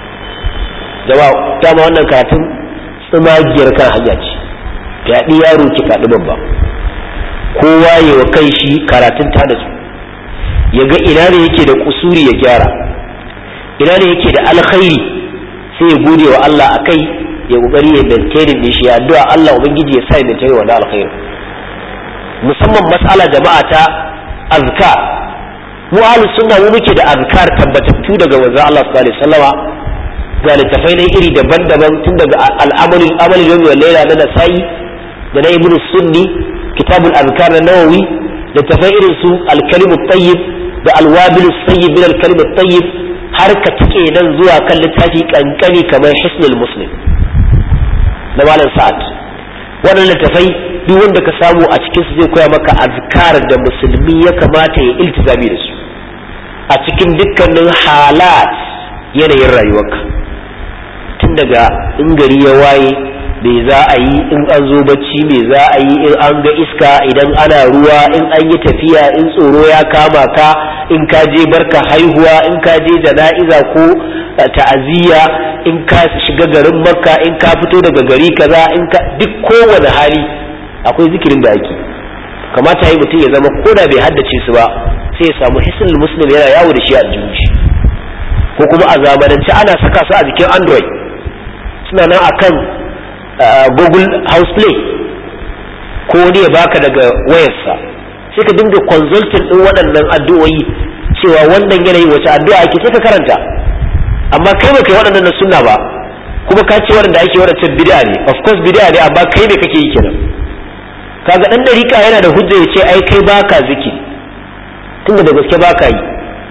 jama'a dama wannan karatun tsumagiyar kan hanya ce fyaɗi yaro ki faɗi babba kowa ya wa kai shi karatun ta da su ya ga ina ne yake da kusuri ya gyara ina ne yake da alkhairi sai ya gode wa Allah a kai ya kokari ya maintain din shi ya addu'a Allah ubangiji ya sa ya maintain wa alkhairi musamman mas'ala jama'a ta azkar mu ahlus sunna mu muke da azkar tabbatattu daga manzon Allah sallallahu alaihi wasallama ga littafai na iri daban-daban tun daga al'amalin amalin yawmi wal layla na Nasa'i da na Ibn Sunni, kitabul azkar na Nawawi, littafai irin su al-kalim at-tayyib da al-wabil as-sayyib min al-kalim at-tayyib, har ka tike nan zuwa kan littafi kankani kamar Hisnul Muslim na Malam Sa'ad. Wannan littafai duk wanda ka samu a cikin su zai koya maka azkar da musulmi ya kamata ya iltizami da su a cikin dukkanin halat yanayin rayuwarka, tun daga in gari ya waye me za a yi, in an zo bacci me za a yi, in an ga iska, idan ana ruwa, in an yi tafiya, in tsoro ya kama ka, in ka je barka haihuwa, in ka je jana'iza ko ta'aziyya, in ka shiga garin makka, in ka fito daga gari kaza, in ka duk kowane hali akwai zikirin da ake. Kamata yi mutum ya zama koda bai haddace su ba sai ya samu hisnul muslim yana yawo da shi a juji, ko kuma a zamanance ana saka su a jikin android, suna nan akan google house play, ko wani ya baka daga wayarsa sai ka dinga consulting din waɗannan addu'o'i cewa wannan yanayi wace addu'a ake sai ka karanta. Amma kai ba kai waɗannan na sunna ba, kuma ka ce waɗanda ake waɗancan bid'a ne, of course bid'a ne, amma kai me kake yi kenan? Kaga dan dariƙa yana da hujja ya ce ai kai baka zikiri tunda da gaske baka yi.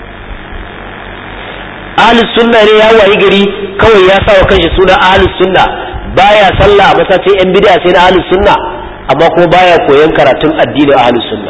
Ahlus sunna ne ya wayi gari kawai ya sa wa kanshi suna ahlus sunna, baya sallah a masallacin yan bid'a sai na ahlus sunna, amma kuma baya koyon karatun addinin ahlus sunna.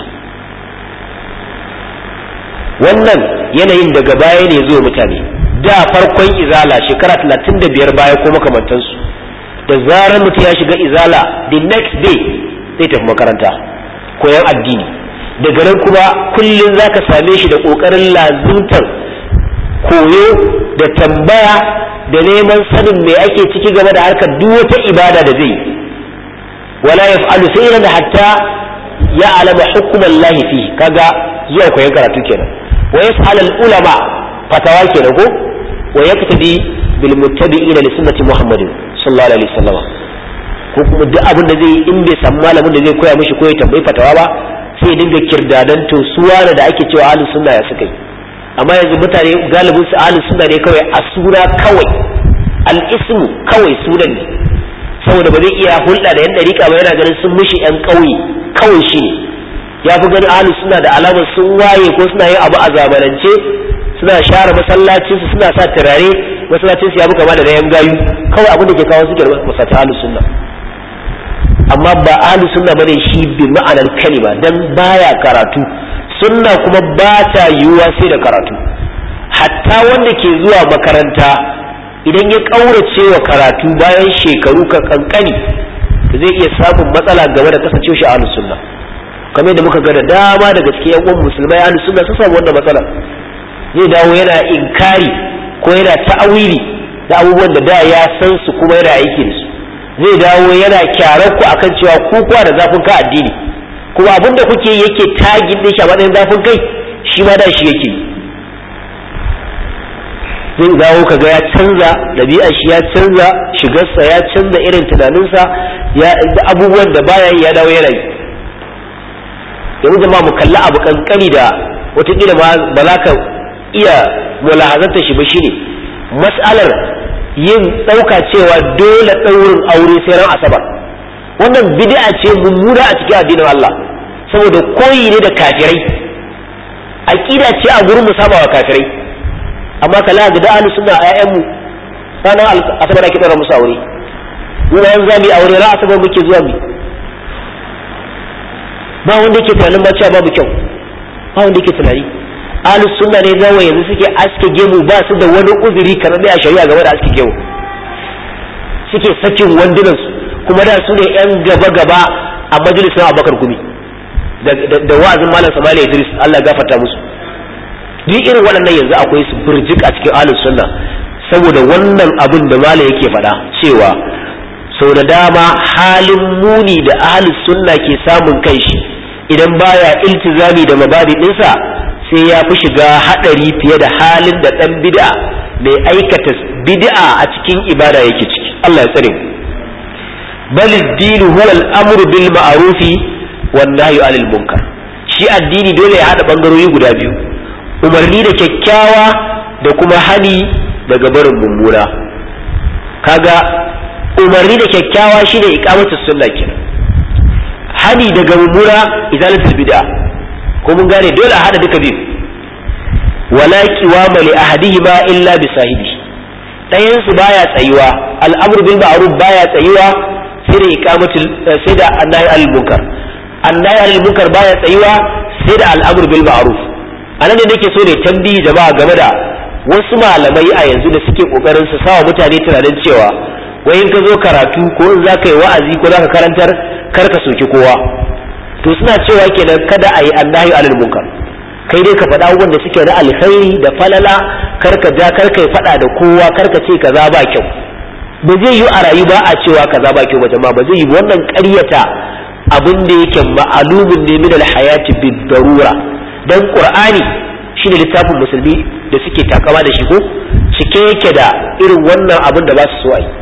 Wannan yanayin daga baya ne zuwa mutane. Da farkon izala shekara talatin da biyar baya ko makamantansu, da zarar mutum ya shiga izala the next day zai tafi makaranta koyon addini. Daga nan kuma kullum zaka same shi da kokarin lazimtar koyo da tambaya da neman sanin me ake ciki game da harkar duk wata ibada da zai, wala yaf'alu sayran hatta ya'lama hukmallahi fi. Kaga zuwa koyon karatu kenan. Wa yas'al al-ulama fatawa kenan ko, wa yaktadi bil muttabi'ina li sunnati Muhammadin sallallahu alaihi wasallam. Ko kuma duk abin da zai in bai samu malamin da zai koya mishi ko ya tambayi fatawa ba sai dinga kirdadan to suwana da ake cewa ahlus sunna ya suka yi. Amma yanzu mutane galibin su ahlus sunna ne kawai a suna, kawai al-ismu kawai sunan ne, saboda ba zai iya hulɗa da yan dariƙa ba, yana ganin sun mishi yan ƙauye kawai shi ne. Ya fi ganin ahlus sunna da alamar sun waye ko suna yin abu a zamanance, suna share masallacin su, suna sa turare, masallacin su ya fi kama da yan gayu, kawai abin da ke kawo su ke masallaci ahlus sunna. Amma ba ahlus sunna bane shi bi ma'anar kalima, dan baya karatu. Sunna kuma ba ta yiwuwa sai da karatu. Hatta wanda ke zuwa makaranta idan ya kaurace wa karatu bayan shekaru ka kankani zai iya samun matsala game da kasancewa shi ahlus sunna. Kamar da muka ga da dama daga cikin yan uwan musulmai ahlus sunna sun samu wannan matsala. Zai dawo yana inkari ko yana ta'awili da abubuwan da da ya san su kuma yana aiki da su. Zai dawo yana kyarar ku akan cewa ku kuwa da zafin ka addini, kuma abinda kuke yake tagin din shi a matsayin zafin kai shi ma da shi yake. Zai dawo kaga ya canza ɗabi'ar shi, ya canza shigarsa, ya canza irin tunaninsa, ya abubuwan da baya yi ya dawo yana yi. Yanzu jama'a mu kalli abu kankani da wataƙila ma ba za ka iya mulahazanta shi ba, shine mas'alar yin ɗauka cewa dole ɗaurin aure sai ran asabar. Wannan bid'a ce mummuna a cikin addinin Allah, saboda koyi ne da kafirai, aqida ce a gurin musabawa kafirai. Amma kala ga da ahlus sunna ayyan mu ranar asabar ake ɗaura musu aure, mu yan zami aure ran asabar muke zuwa mu. Ba wanda yake tunanin ba cewa babu kyau, ba wanda yake tunani. Ahlus sunna ne gawa yanzu suke aske gemu, ba su da wani uzuri kamar da shari'a game da aske gemu, suke sakin wandunansu, kuma da su ne yan gaba gaba a majalisun Abubakar Gumi da wa'azin Malam Samali Idris, Allah gafarta musu. Duk irin waɗannan yanzu akwai su burjik a cikin ahlus sunna, saboda wannan abin da Malam yake faɗa cewa sau da dama halin muni da ahlus sunna ke samun kai shi idan baya iltizami da mabadi ɗinsa sai ya fi shiga haɗari fiye da halin da ɗan bid'a mai aikata bid'a a cikin ibada yake ciki. Allah ya tsare. Bal ad-din huwa al-amru bil ma'ruf wan nahyu 'anil munkar. Shi addini dole ya hada bangarori guda biyu, umarni da kyakkyawa da kuma hani daga barin mummuna. kaga umarni da kyakkyawa shine iqamatus sunna kenan, hani daga mummuna izalatul bid'a. ko mun gane dole a hada duka biyu. wala qiwama li ahadihima illa bi sahibi, dayan su baya tsayuwa, al'amru bil ma'ruf baya tsayuwa sai da iqamatul sai da annahi al munkar, annahi al munkar baya tsayuwa sai da al'amru bil ma'ruf. anan ne nake so ne tambayi jama'a game da wasu malamai a yanzu da suke kokarin su sawa mutane tunanin cewa wai in ka zo karatu ko in za ka yi wa'azi ko za ka karantar kar ka soki kowa, to suna cewa kenan kada a yi annahi alal munkar, kai dai ka faɗa abubuwan da suke na alkhairi da falala, kar ka ja kar ka yi faɗa da kowa, kar ka ce kaza ba kyau. ba zai yi a rayu ba a cewa kaza ba kyau ba jama'a, ba zai yi. wannan ƙaryata abin da yake ma'alumin ne min alhayati bid darura, dan qur'ani shine littafin musulmi da suke takama da shi ko cike yake da irin wannan abin da ba su so a yi.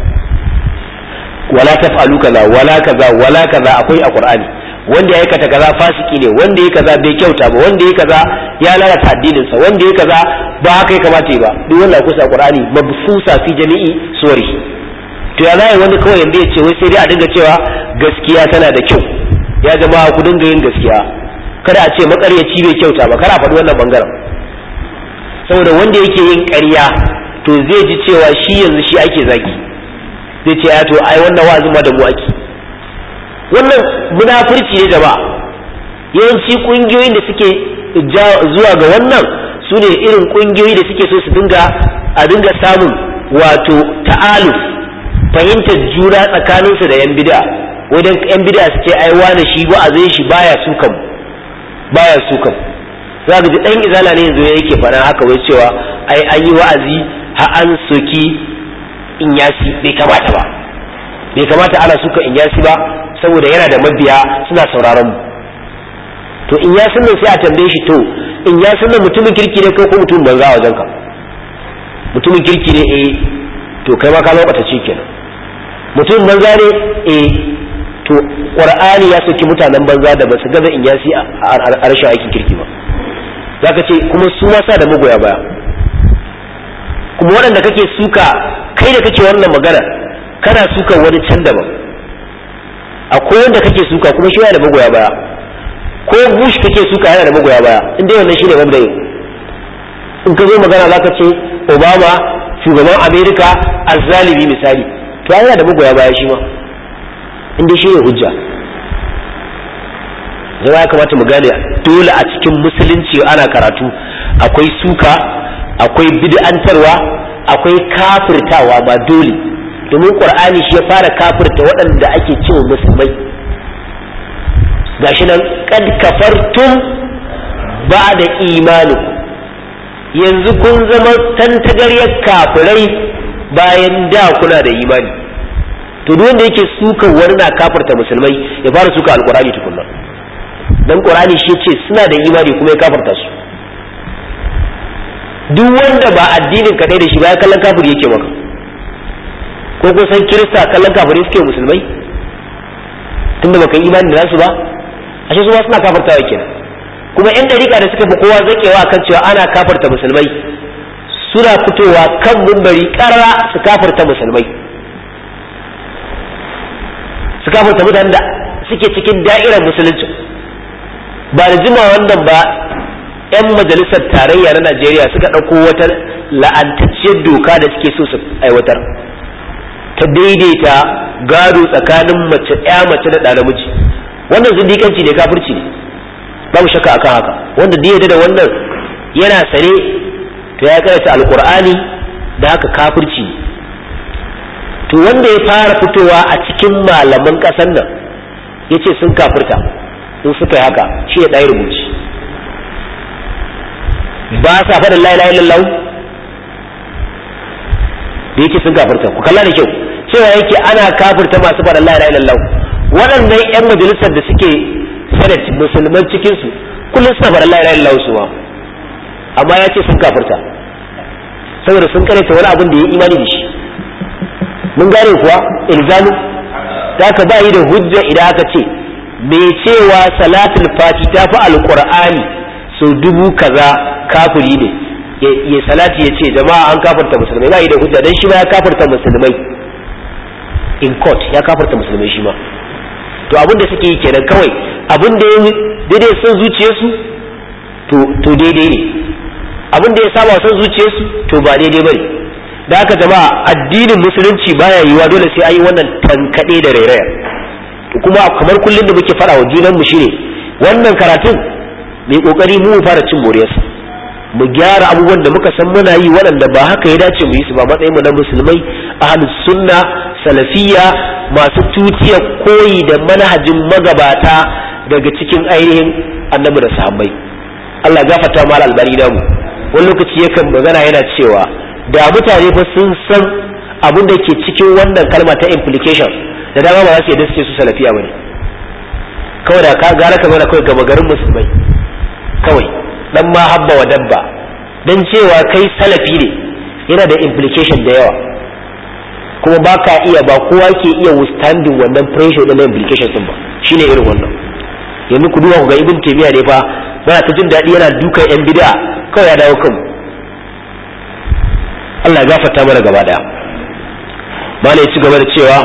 wala taf'alu kaza wala kaza wala kaza akwai a qur'ani, wanda ya aikata kaza fasiki ne, wanda ya kaza bai kyauta ba, wanda ya kaza ya lalata addinin sa, wanda ya kaza ba haka ya kamata yi ba, duk wannan kusa a qur'ani mabsusa fi jami'i suwari. to ya zai wani kawai yanda ya ce wai sai dai a dinga cewa gaskiya tana da kyau, ya jama'a ku dinga yin gaskiya, kada a ce makaryaci bai kyauta ba, kada a faɗi wannan bangaren, saboda wanda yake yin ƙarya to zai ji cewa shi yanzu shi ake zagi, zai ce ya to ai wannan wa'azin ma da mu ake. wannan munafurci ne jama'a. yawanci kungiyoyin da suke zuwa ga wannan su ne irin kungiyoyi da suke so su dinga a dinga samun wato ta'aluf, fahimtar juna tsakaninsu da yan bid'a, wajen yan bid'a suke ai wani shi wa'azin shi baya sukan baya sukan za ka ji dan izala ne yanzu yake fara haka wai cewa ai an yi wa'azi ha an soki in yasi bai kamata ba, bai kamata ana suka in yasi ba saboda yana da mabiya suna sauraron mu. to in yasin nan sai a tambaye shi, to in yasin nan mutumin kirki ne ko mutumin banza a wajenka? mutumin kirki ne eh, to kai ma ka lokata ce kenan. mutumin banza ne eh, to qur'ani ya saki mutanen banza da basu gaza in yasi a rashin aikin kirki ba. zaka ce kuma su ma sa da magoya baya, kuma waɗanda kake suka kai da kake wannan magana kana suka wani can daban, akwai wanda kake suka kuma shi yana da magoya baya, ko Bush kake suka yana da magoya baya, in dai wannan shine mabda'i. in ka zo magana zaka ce Obama shugaban America azzalimi misali, to yana da magoya baya shi ma, in dai shine hujja. zai ya kamata mu gane dole a cikin musulunci ana karatu akwai suka, akwai bid'antarwa, akwai kafirtawa ba dole, domin qur'ani shi ya fara kafirta waɗanda ake cewa musulmai. gashi nan kad kafartum ba'da imanikum, yanzu kun zama tantagaryar kafirai bayan da kuna da imani. to duk wanda yake suka wani na kafirta musulmai ya fara suka alqur'ani tukunna, dan qur'ani shi yace suna da imani kuma ya kafirta su. duk wanda ba addinin ka dai da shi ba ya kallon kafiri yake maka, ko ko san kirista kallon kafiri suke musulmai tunda baka yi imani da nasu ba, ashe su ma suna kafirtawa kenan. kuma yan dariƙa da suka fi kowa zakewa kan cewa ana kafirta musulmai suna fitowa kan mumbari karara su kafirta musulmai, su kafirta mutanen da suke cikin da'irar musulunci. ba da jima wannan ba yan majalisar tarayya na Najeriya suka ɗauko wata la'antacciyar doka da suke so su aiwatar ta daidaita gado tsakanin mace ya mace da ɗa namiji. wannan zindiƙanci ne, kafirci ne, babu shakka akan haka. wanda da yadda da wannan yana sane to ya karanta alqur'ani da haka kafirci ne. to wanda ya fara fitowa a cikin malaman ƙasar nan yace sun kafirta in suka yi haka shi ya ɗaya rubuci. ba sa faɗin la ilaha illallah da yake sun kafirta. ku kalla da kyau cewa yake ana kafirta masu faɗin la ilaha illallah. waɗannan yan majalisar da suke senate musulman cikinsu kullum suna faɗin la ilaha illallah su ma, amma ya ce sun kafirta saboda sun karanta wani abin da ya imani da shi. mun gane kuwa ilzamu za ka ba yi da hujja idan aka ce mai cewa salatul fati ta fi alqur'ani sau dubu kaza kafiri ne, ya salati ya ce jama'a an kafirta musulmai, ba yi da hujja dan shi ba ya kafirta musulmai in court ya kafarta musulmai shi ma. To abin da suke yi kenan kawai, abin da ya daidai son zuciyarsu to to daidai ne, abin da ya saba son zuciyarsu to ba daidai bane. Da haka jama'a addinin musulunci baya yiwa dole sai ayi wannan tankade da rairaya. To kuma kamar kullun da muke fara wa junan mu shine wannan karatun mai kokari mu fara cin moriyarsa, mu gyara abubuwan da muka san muna yi waɗanda ba haka ya dace mu yi su ba, matsayin mu na musulmai ahlus sunna salafiyya masu tutiya koyi da manhajin magabata daga cikin ainihin annabi da sahabbai. Allah ya gafarta mal albani da mu wani lokaci yakan magana yana cewa da mutane fa sun san abin da ke cikin wannan kalma ta implication da dama ba za su yadda suke su salafiya bane. Kawai da ka gara ka zauna kawai gaba garin musulmai kawai dan ma habba wa dabba, dan cewa kai salafi ne yana da implication da yawa, kuma ba ka iya ba kowa ke iya withstanding wannan pressure din implication din ba. Shine irin wannan. Yanzu ku duba ku ga Ibn Taymiyyah ne fa ba ta jin dadi yana dukan yan bid'a kawai ya dawo kanmu. Allah ya gafarta mana gaba daya. Mala ya ci gaba da cewa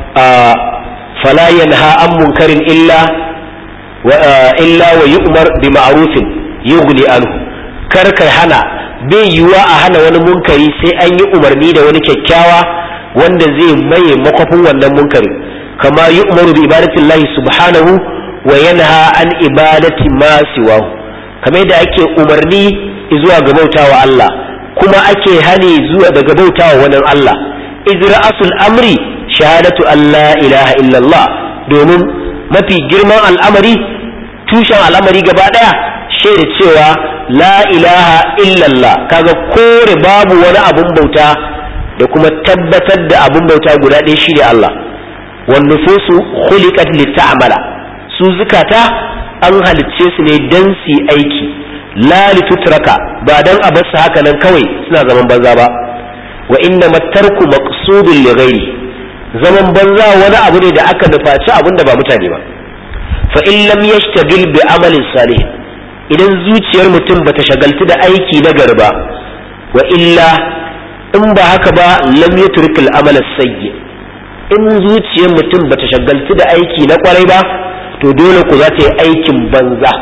fala yanha an munkarin illa wa illa wa yu'mar bi ma'rufin yughni anhu. Kar kai hana bai yiwa a hana wani munkari sai an yi umarni da wani kyakkyawa wanda zai maye makwafin wannan munkari, kama yu'maru bi ibadatillahi subhanahu wa yanha an ibadati ma siwahu, kamar yadda ake umarni zuwa ga bautawa Allah kuma ake hani zuwa daga bautawa wannan Allah. Idra asul amri shahadatu an la ilaha illallah, domin mafi girman al'amari tushen al'amari gaba daya shaida cewa la ilaha illallah, kaga kore babu wani abun bauta da kuma tabbatar da abun bauta guda ɗaya shi ne Allah. wan nufusu khuliqat lita'mala, su zukata an halicce su ne dan su aiki, la litutraka, ba dan a bar su haka nan kawai suna zaman banza ba. wa inna matarku maqsudun li ghairi, zaman banza wani abu ne da aka nufaci abin da ba mutane ba. fa in lam yashtagil bi amalin salih, idan zuciyar mutum bata shagaltu da aiki na gari ba, wa illa in ba haka ba lam yatruk al amal as-sayyi, in zuciyar mutum bata shagaltu da aiki na kwarai ba to dole ku za ta yi aikin banza.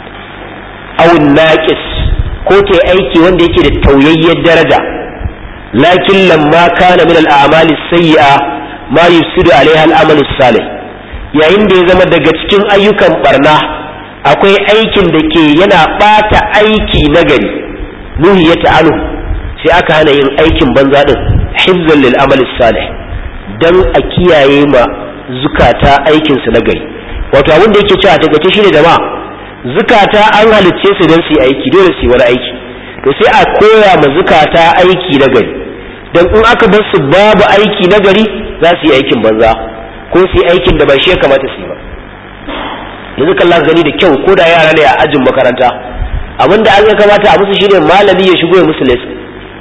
aw naqis, ko ta yi aiki wanda yake da tauyayyar daraja. lakin lamma kana min al a'mal as-sayyi'a ma yusidu alaiha al amal as-salih, yayin da ya zama daga cikin ayyukan barna akwai aikin da ke yana bata aiki nagari, nuhiyata anhu, sai aka hana yin aikin banza din hifzan lil amal salih, dan a kiyaye ma zukata aikin su nagari. Wato abin da yake cewa daga ce shine jama'a, zukata an halicce su dan su yi aiki, dole su yi wani aiki, to sai a koya ma zukata aiki nagari, dan in aka bar su babu aiki nagari za su yi aikin banza ko su yi aikin da ba shi ya kamata su yi ba. Yanzu kallon gani da kyau, ko da yara ne a ajin makaranta, abinda an ya kamata a musu shine malami ya shigo ya musu lesson.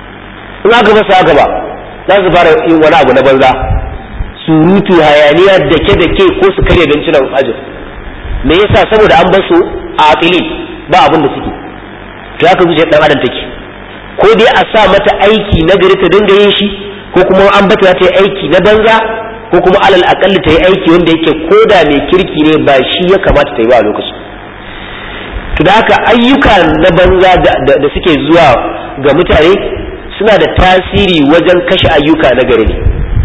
In aka basu haka ba za su fara yin wani abu na banza, surutu, hayaniya, dake dake ko su karya bencinan ajin. Me yasa? saboda an basu a aqilin ba abin da suke. To haka zuciyar dan adam take, ko dai a sa mata aiki na gari ta dinga yin shi, ko kuma an bata ta yi aiki na banza, ko kuma alal akalli ta yi aiki wanda yake koda mai kirki ne ba shi ya kamata ta yi ba a lokacin. To da haka ayyuka na banza da suke zuwa ga mutane suna da tasiri wajen kashe ayyuka na gari ne.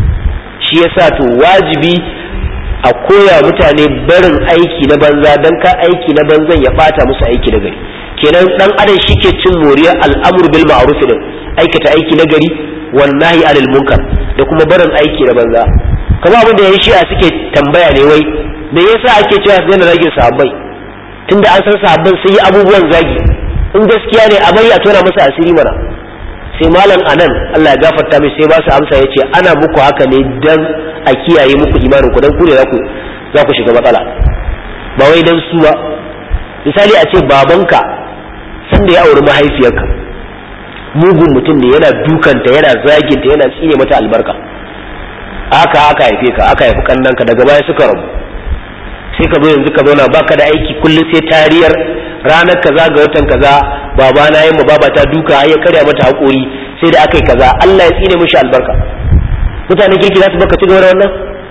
Shi yasa to wajibi a koya mutane barin aiki na banza dan ka aiki na banzan ya bata musu aiki na gari. Kenan dan adam shike cin moriyar al'amru bil ma'ruf din, aikata aiki na gari, wallahi anil munkar, da kuma barin aiki na banza. Kamar abin da yayin shi'a suke tambaya ne, wai me yasa ake cewa su daina zagin sahabbai tunda an san sahabban sun yi abubuwan zagi? In gaskiya ne a bari a tona masa asiri mana. Sai malam anan Allah ya gafarta mai sai ba su amsa yace ana muku haka ne dan a kiyaye muku imanin ku, dan ku ne za ku za ku shiga matsala, ba wai dan su ba. Misali a ce babanka sanda ya auri mahaifiyarka mugun mutum ne, yana dukanta, yana zaginta, yana tsine mata albarka, aka aka haife ka, aka haifi kannanka, daga baya suka rabu, sai ka zo yanzu ka zauna baka da aiki kullum sai tariyar ranar kaza ga watan kaza baba na yamma baba ta duka har ya karya mata hakuri sai da aka yi kaza, Allah ya tsine mishi albarka. Mutanen kirki za su baka ci gaba da wannan?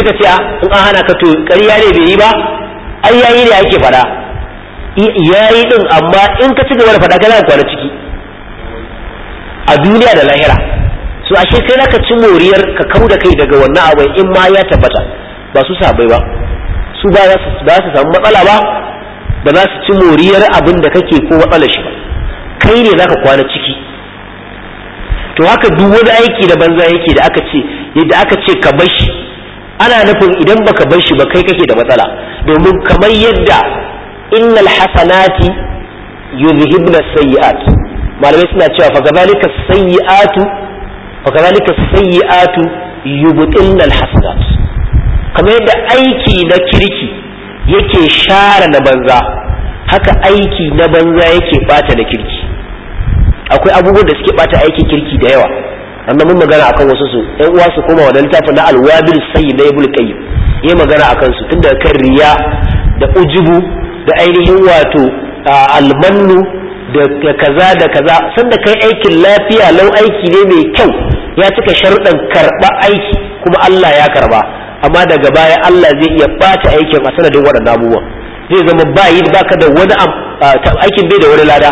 suka ce a in an hana ka to ƙarya ne bai yi ba ai yayi ne ake fada yayi din amma in ka ci gaba da fada kana kwana ciki a duniya da lahira so ashe kai zaka ci moriyar ka kauda kai daga wannan abu in ma ya tabbata ba su sabai ba su ba za su ba su samu matsala ba ba za su ci moriyar abin da kake ko matsalar shi ba kai ne zaka kwana ciki to haka duk wani aiki da banza yake da aka ce yadda aka ce ka bar shi ana nufin idan baka bar shi ba kai kake da matsala domin kamar yadda innal hasanati yuzhibna sayyi'at malamai suna cewa fa kadhalika sayyi'atu fa kadhalika sayyi'atu yubtilna alhasanat kamar yadda aiki na kirki yake share na banza haka aiki na banza yake bata na kirki akwai abubuwan da suke bata aikin kirki da yawa amma mun magana akan wasu su ɗan uwa su koma wannan littafin na alwabil sayyid na ibnu qayyim yayi magana akan su tun daga kan riya da ujubu da ainihin wato almannu da kaza da kaza sanda kai aikin lafiya lau aiki ne mai kyau ya cika sharuɗan karɓa aiki kuma Allah ya karba amma daga baya Allah zai iya bata aikin a sanadin waɗannan abubuwan zai zama bayi baka da wani aikin bai da wani lada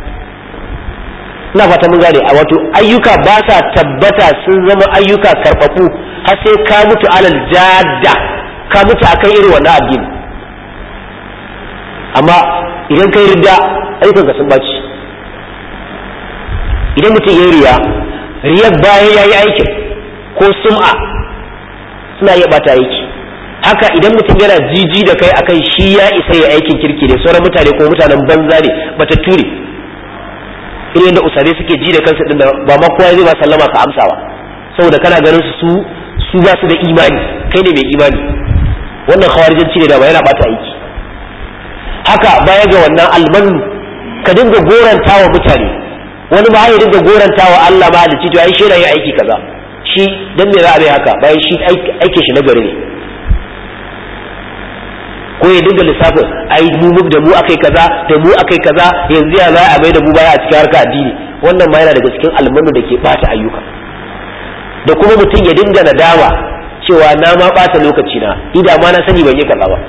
ina fata mun gane a wato ayyuka ba sa tabbata sun zama ayyuka karɓaɓɓu har sai ka mutu alal jadda ka mutu akan irin wannan addini amma idan kai ridda ayyukan ka sun baci idan mutum ya riya riyar bayan ya yi aikin ko sum'a suna iya bata aiki haka idan mutum yana jiji da kai akan shi ya isa ya aikin kirki ne sauran mutane ko mutanen banza ne bata ture irin yadda usare suke ji da kansu din ba ma kowa zai ba sallama ka amsawa saboda kana ganin su su ba su da imani kai ne mai imani wannan khawarijanci ne da ba yana bata aiki haka baya ga wannan almanu ka dinga gorantawa mutane wani ba ya dinga gorantawa Allah ba da cito ai shedan ya aiki kaza shi dan me za a bai haka bayan shi aike shi na gari ne ko ya dinga lissafin ai mu da mu akai kaza da mu akai kaza yanzu ya za a bai da mu baya a cikin harka addini wannan ma yana daga cikin almanu da ke bata ayyuka da kuma mutum ya dinga nadama cewa na ma bata lokaci na idan ma na sani ban yi kaza ba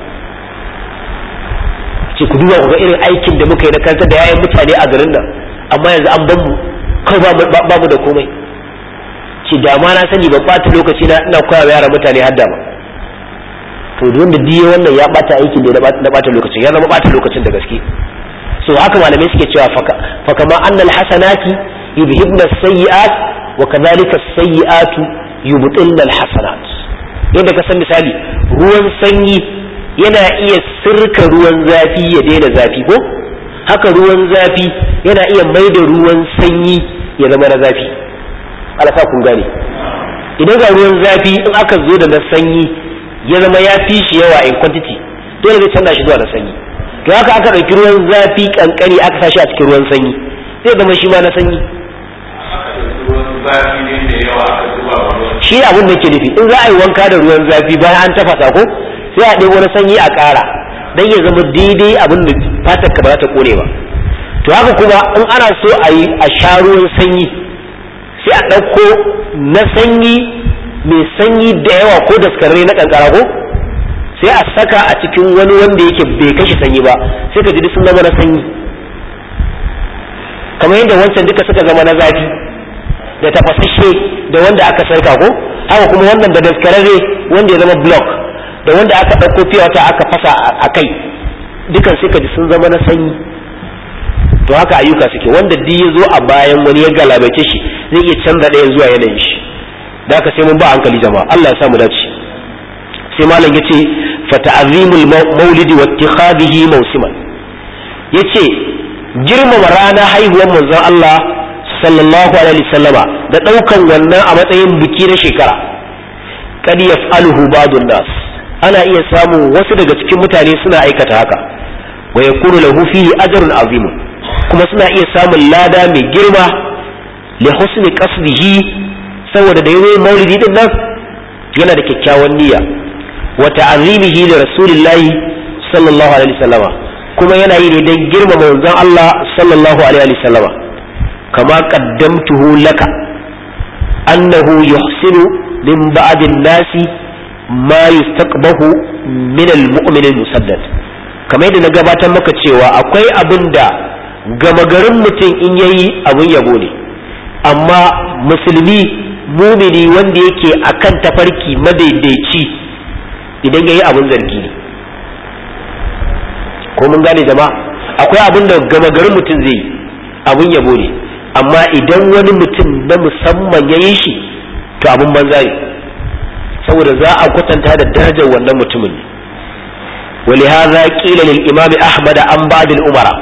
ce ku duba ku ga irin aikin da muka yi na kanta da yayin mutane a garin nan amma yanzu an ban mu kai ba mu da komai ce da ma na sani ban bata lokaci na ina koya wa yara mutane hadda ba to wanda diye wannan ya bata aikin da na bata lokacin ya zama bata lokacin da gaske so haka malamai suke cewa fa kama annal hasanati yubhibna sayyi'at wa kadhalika as-sayyi'atu yubtilna al-hasanat yadda ka san misali ruwan sanyi yana iya sirka ruwan zafi ya daina zafi ko haka ruwan zafi yana iya maida ruwan sanyi ya zama na zafi alasa kun gane idan ga ruwan zafi in aka zo da na sanyi ya zama ya fi shi yawa in quantity dole zai canza shi zuwa da sanyi to haka aka ɗauki ruwan zafi kankani aka sa shi a cikin ruwan sanyi zai zama shi ma na sanyi shi abin da ke nufi in za a yi wanka da ruwan zafi bayan an tafasa ko sai a ɗebo na sanyi a ƙara dan ya zama daidai abin da fatar ka ba za ta kone ba to haka kuma in ana so a yi a sha ruwan sanyi sai a ɗauko na sanyi mai sanyi da yawa ko daskararre na kankara ko sai a saka a cikin wani wanda yake bai kashe sanyi ba sai ka ji sun zama na sanyi kamar yadda wancan duka suka zama na zafi da tafasashe da wanda aka sarka ko haka kuma wannan da daskararre wanda ya zama block da wanda aka ɗauko fiye wata aka fasa a kai dukan sai ka ji sun zama na sanyi to haka ayyuka suke wanda duk ya zo a bayan wani ya galabace shi zai iya canza ɗaya zuwa yanayin shi da haka sai mun ba hankali jama'a Allah ya sa mu dace sai malam yace fa ta'zimul maulid wa ittikhadihi mawsiman yace girmama ranar haihuwar manzon Allah sallallahu alaihi wasallama da daukan wannan a matsayin biki na shekara kad yaf'aluhu ba'dun nas ana iya samun wasu daga cikin mutane suna aikata haka wa yakunu lahu fihi ajrun azim kuma suna iya samun lada mai girma li husni qasdihi saboda da yayin maulidi din nan yana da kyakkyawan niyya wa ta'zimihi li rasulillahi sallallahu alaihi wasallama kuma yana yi ne don girmama manzon Allah sallallahu alaihi wasallama kama qaddamtuhu laka annahu yuhsinu min ba'din nasi ma yustaqbahu min al-mu'min al-musaddad. Kamar yadda na gabatar maka cewa akwai abin da gama garin mutum in yayi abin yabo ne, amma musulmi mumini wanda yake akan tafarki madaidaici idan yayi abin zargi ne. Ko mun gane jama'a, akwai abin da gama garin mutum zai yi abin yabo ne, amma idan wani mutum na musamman ya yi shi to abin banza ne, saboda za a kwatanta da darajar wannan mutumin ne. ولهذا قيل للإمام أحمد عن بعض الأمراء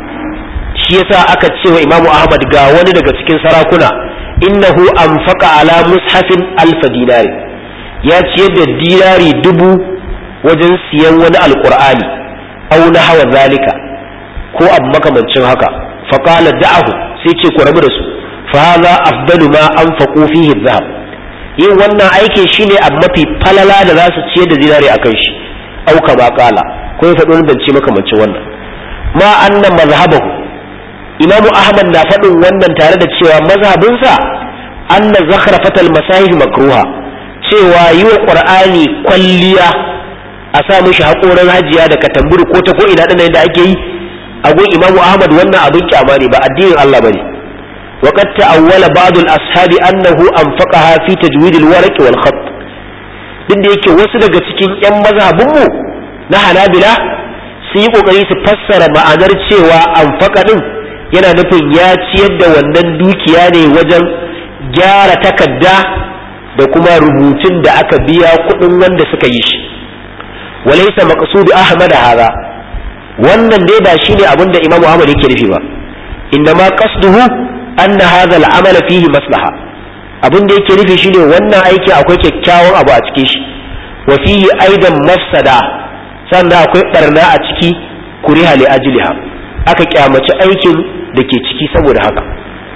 shi yasa aka ce wa Imam Ahmad ga wani daga cikin sarakuna innahu anfaqa ala mushafin alf dinari, ya ciyar da dinari dubu wajen siyan wani alqur'ani aw nahwa zalika ko abu makamancin haka. fa qala da'ahu, sai ce ku rabu da su, fa hadha afdalu ma anfaqu fihi adh-dhahab, yin wannan aikin shine abu mafi falala da za su ciyar da dinari akan shi. aw kama qala, ko ya faɗo wani zance makamancin wannan. ma anna mazhabahu, Imamu Ahmad na faɗin wannan tare da cewa mazhabinsa anna zakhrafatal masahih makruha, cewa yi wa qur'ani kwalliya a sa mishi haƙoran hajiya da katamburi ko ta ko ina ɗin da ake yi a gun Imamu Ahmad wannan abin kyama ne, ba addinin Allah bane. wa qad ta'awwala ba'd al-ashabi annahu anfaqaha fi tajwid al-waraq wal khat, din da yake wasu daga cikin ƴan mazhabinmu na Hanabila sun yi kokari su fassara ma'anar cewa anfaqa din yana nufin ya ciyar da wannan dukiya ne wajen gyara takarda da kuma rubutun da aka biya kuɗin wanda suka yi shi. walaysa maqsudu Ahmad hada, wannan dai ba shine abin da Imam Ahmad yake nufi ba. innama qasduhu anna hadha al-amal fihi maslaha, abin da yake nufi shine wannan aiki akwai kyakkyawan abu a cikin shi, wa fihi aidan mafsada, sannan akwai barna a ciki, kuriha li ajliha, aka kyamaci aikin da ke ciki saboda haka.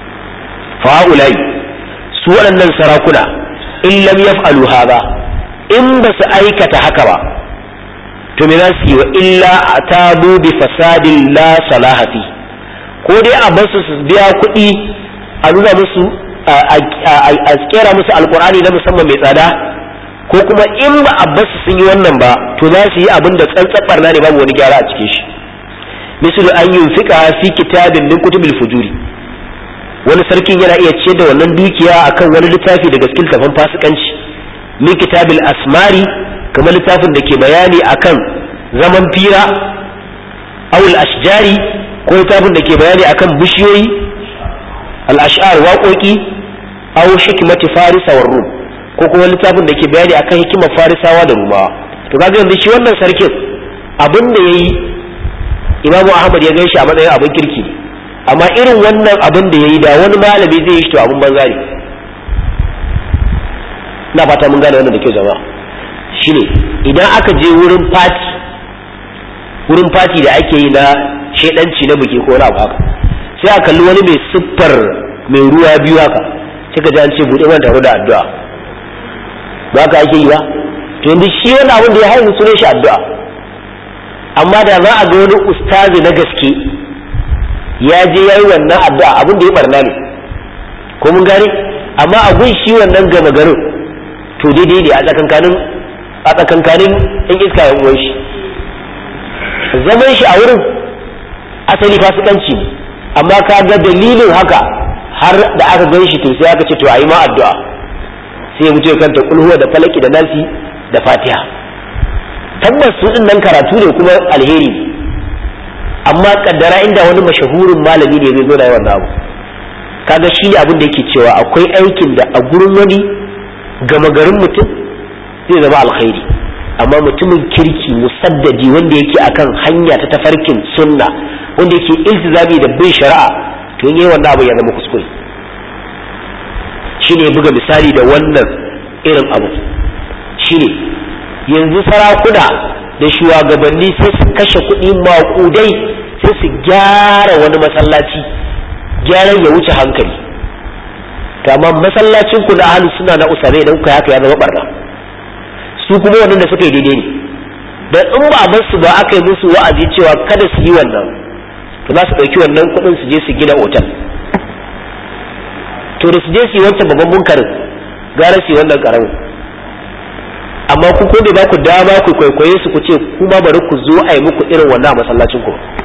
fa'ulai su waɗannan sarakuna in lam yaf'alu hada, in ba su aikata haka ba to me za su yi wa illa atabu bi fasadin la salahati, ko dai a basu su biya kuɗi a nuna musu a kera musu alkur'ani na musamman mai tsada, ko kuma in ba a basu sun yi wannan ba to za su yi abin da tsantsan barna ne, babu wani gyara a cikin shi. misali an yunfika fi kitabin min kutubil fujuri, wani sarkin yana iya ciyar da wannan dukiya akan wani littafi daga cikin tafan fasikanci. min kitabil asmari, kamar littafin da ke bayani akan zaman fira, awul ashjari, ko littafin da ke bayani akan bishiyoyi, al-ash'ar waƙoƙi, aw hikmati farisa war rum, ko kuma littafin da ke bayani akan hikimar farisawa da rumawa. to kaga yanzu shi wannan sarkin abin da yayi Imamu Ahmad ya gan shi a matsayin abin kirki ne, amma irin wannan abin da yayi da wani malami zai yi shi to abin banza ne. ina fata mun gane wannan da kyau jama'a. shine idan aka je wurin fati wurin fati da ake yi na shedanci na buki ko na haka, sai a kalli wani mai siffar mai ruwa biyu haka, sai ka ji an ce buɗe man taro da addu'a, ba ka ake yi ba. to yanzu shi wani abin da ya haihu sunan shi addu'a, amma da za a ga wani ustazi na gaske ya je ya yi wannan addu'a, abin da ya barna ne, ko mun gane. amma a gun shi wannan gama garin to daidai ne a tsakankanin a tsakankanin in iska ya uwan shi, zaman shi a wurin asali fasikanci ne, amma ka ga dalilin haka har da aka gan shi to sai aka ce to a yi ma addu'a, sai ya mutu ya kanta kulhuwa da falaki da nasi da fatiha. tabbas su din nan karatu ne kuma alheri, amma kaddara inda wani mashahurin malami ne zai zo da wannan abu, kaga shi abin da yake cewa akwai aikin da a gurin wani gama garin mutum zai zama alkhairi, amma mutumin kirki musaddadi wanda yake akan hanya ta tafarkin sunna, wanda yake iltizami da bin shari'a, to yayin wannan abu ya zama kuskure. shine buga misali da wannan irin abu, shine yanzu sarakuna da shugabanni sai su kashe kuɗi maƙudai sai su gyara wani masallaci, gyaran ya wuce hankali. to amma masallacin ku na ahlus sunna na usare idan kuka haka ya zama barna, su kuma wannan da suka yi daidai ne, dan in ba a bar su ba aka yi musu wa'azi cewa kada su yi wannan, to za su ɗauki wannan kuɗin su je su gina otal. to da su je su yi wancan babban munkarin gara su yi wannan ƙaramin. amma ku ko bai ba ku dama ku kwaikwaye su ku ce kuma bari ku zo a yi muku irin wannan a masallacin ku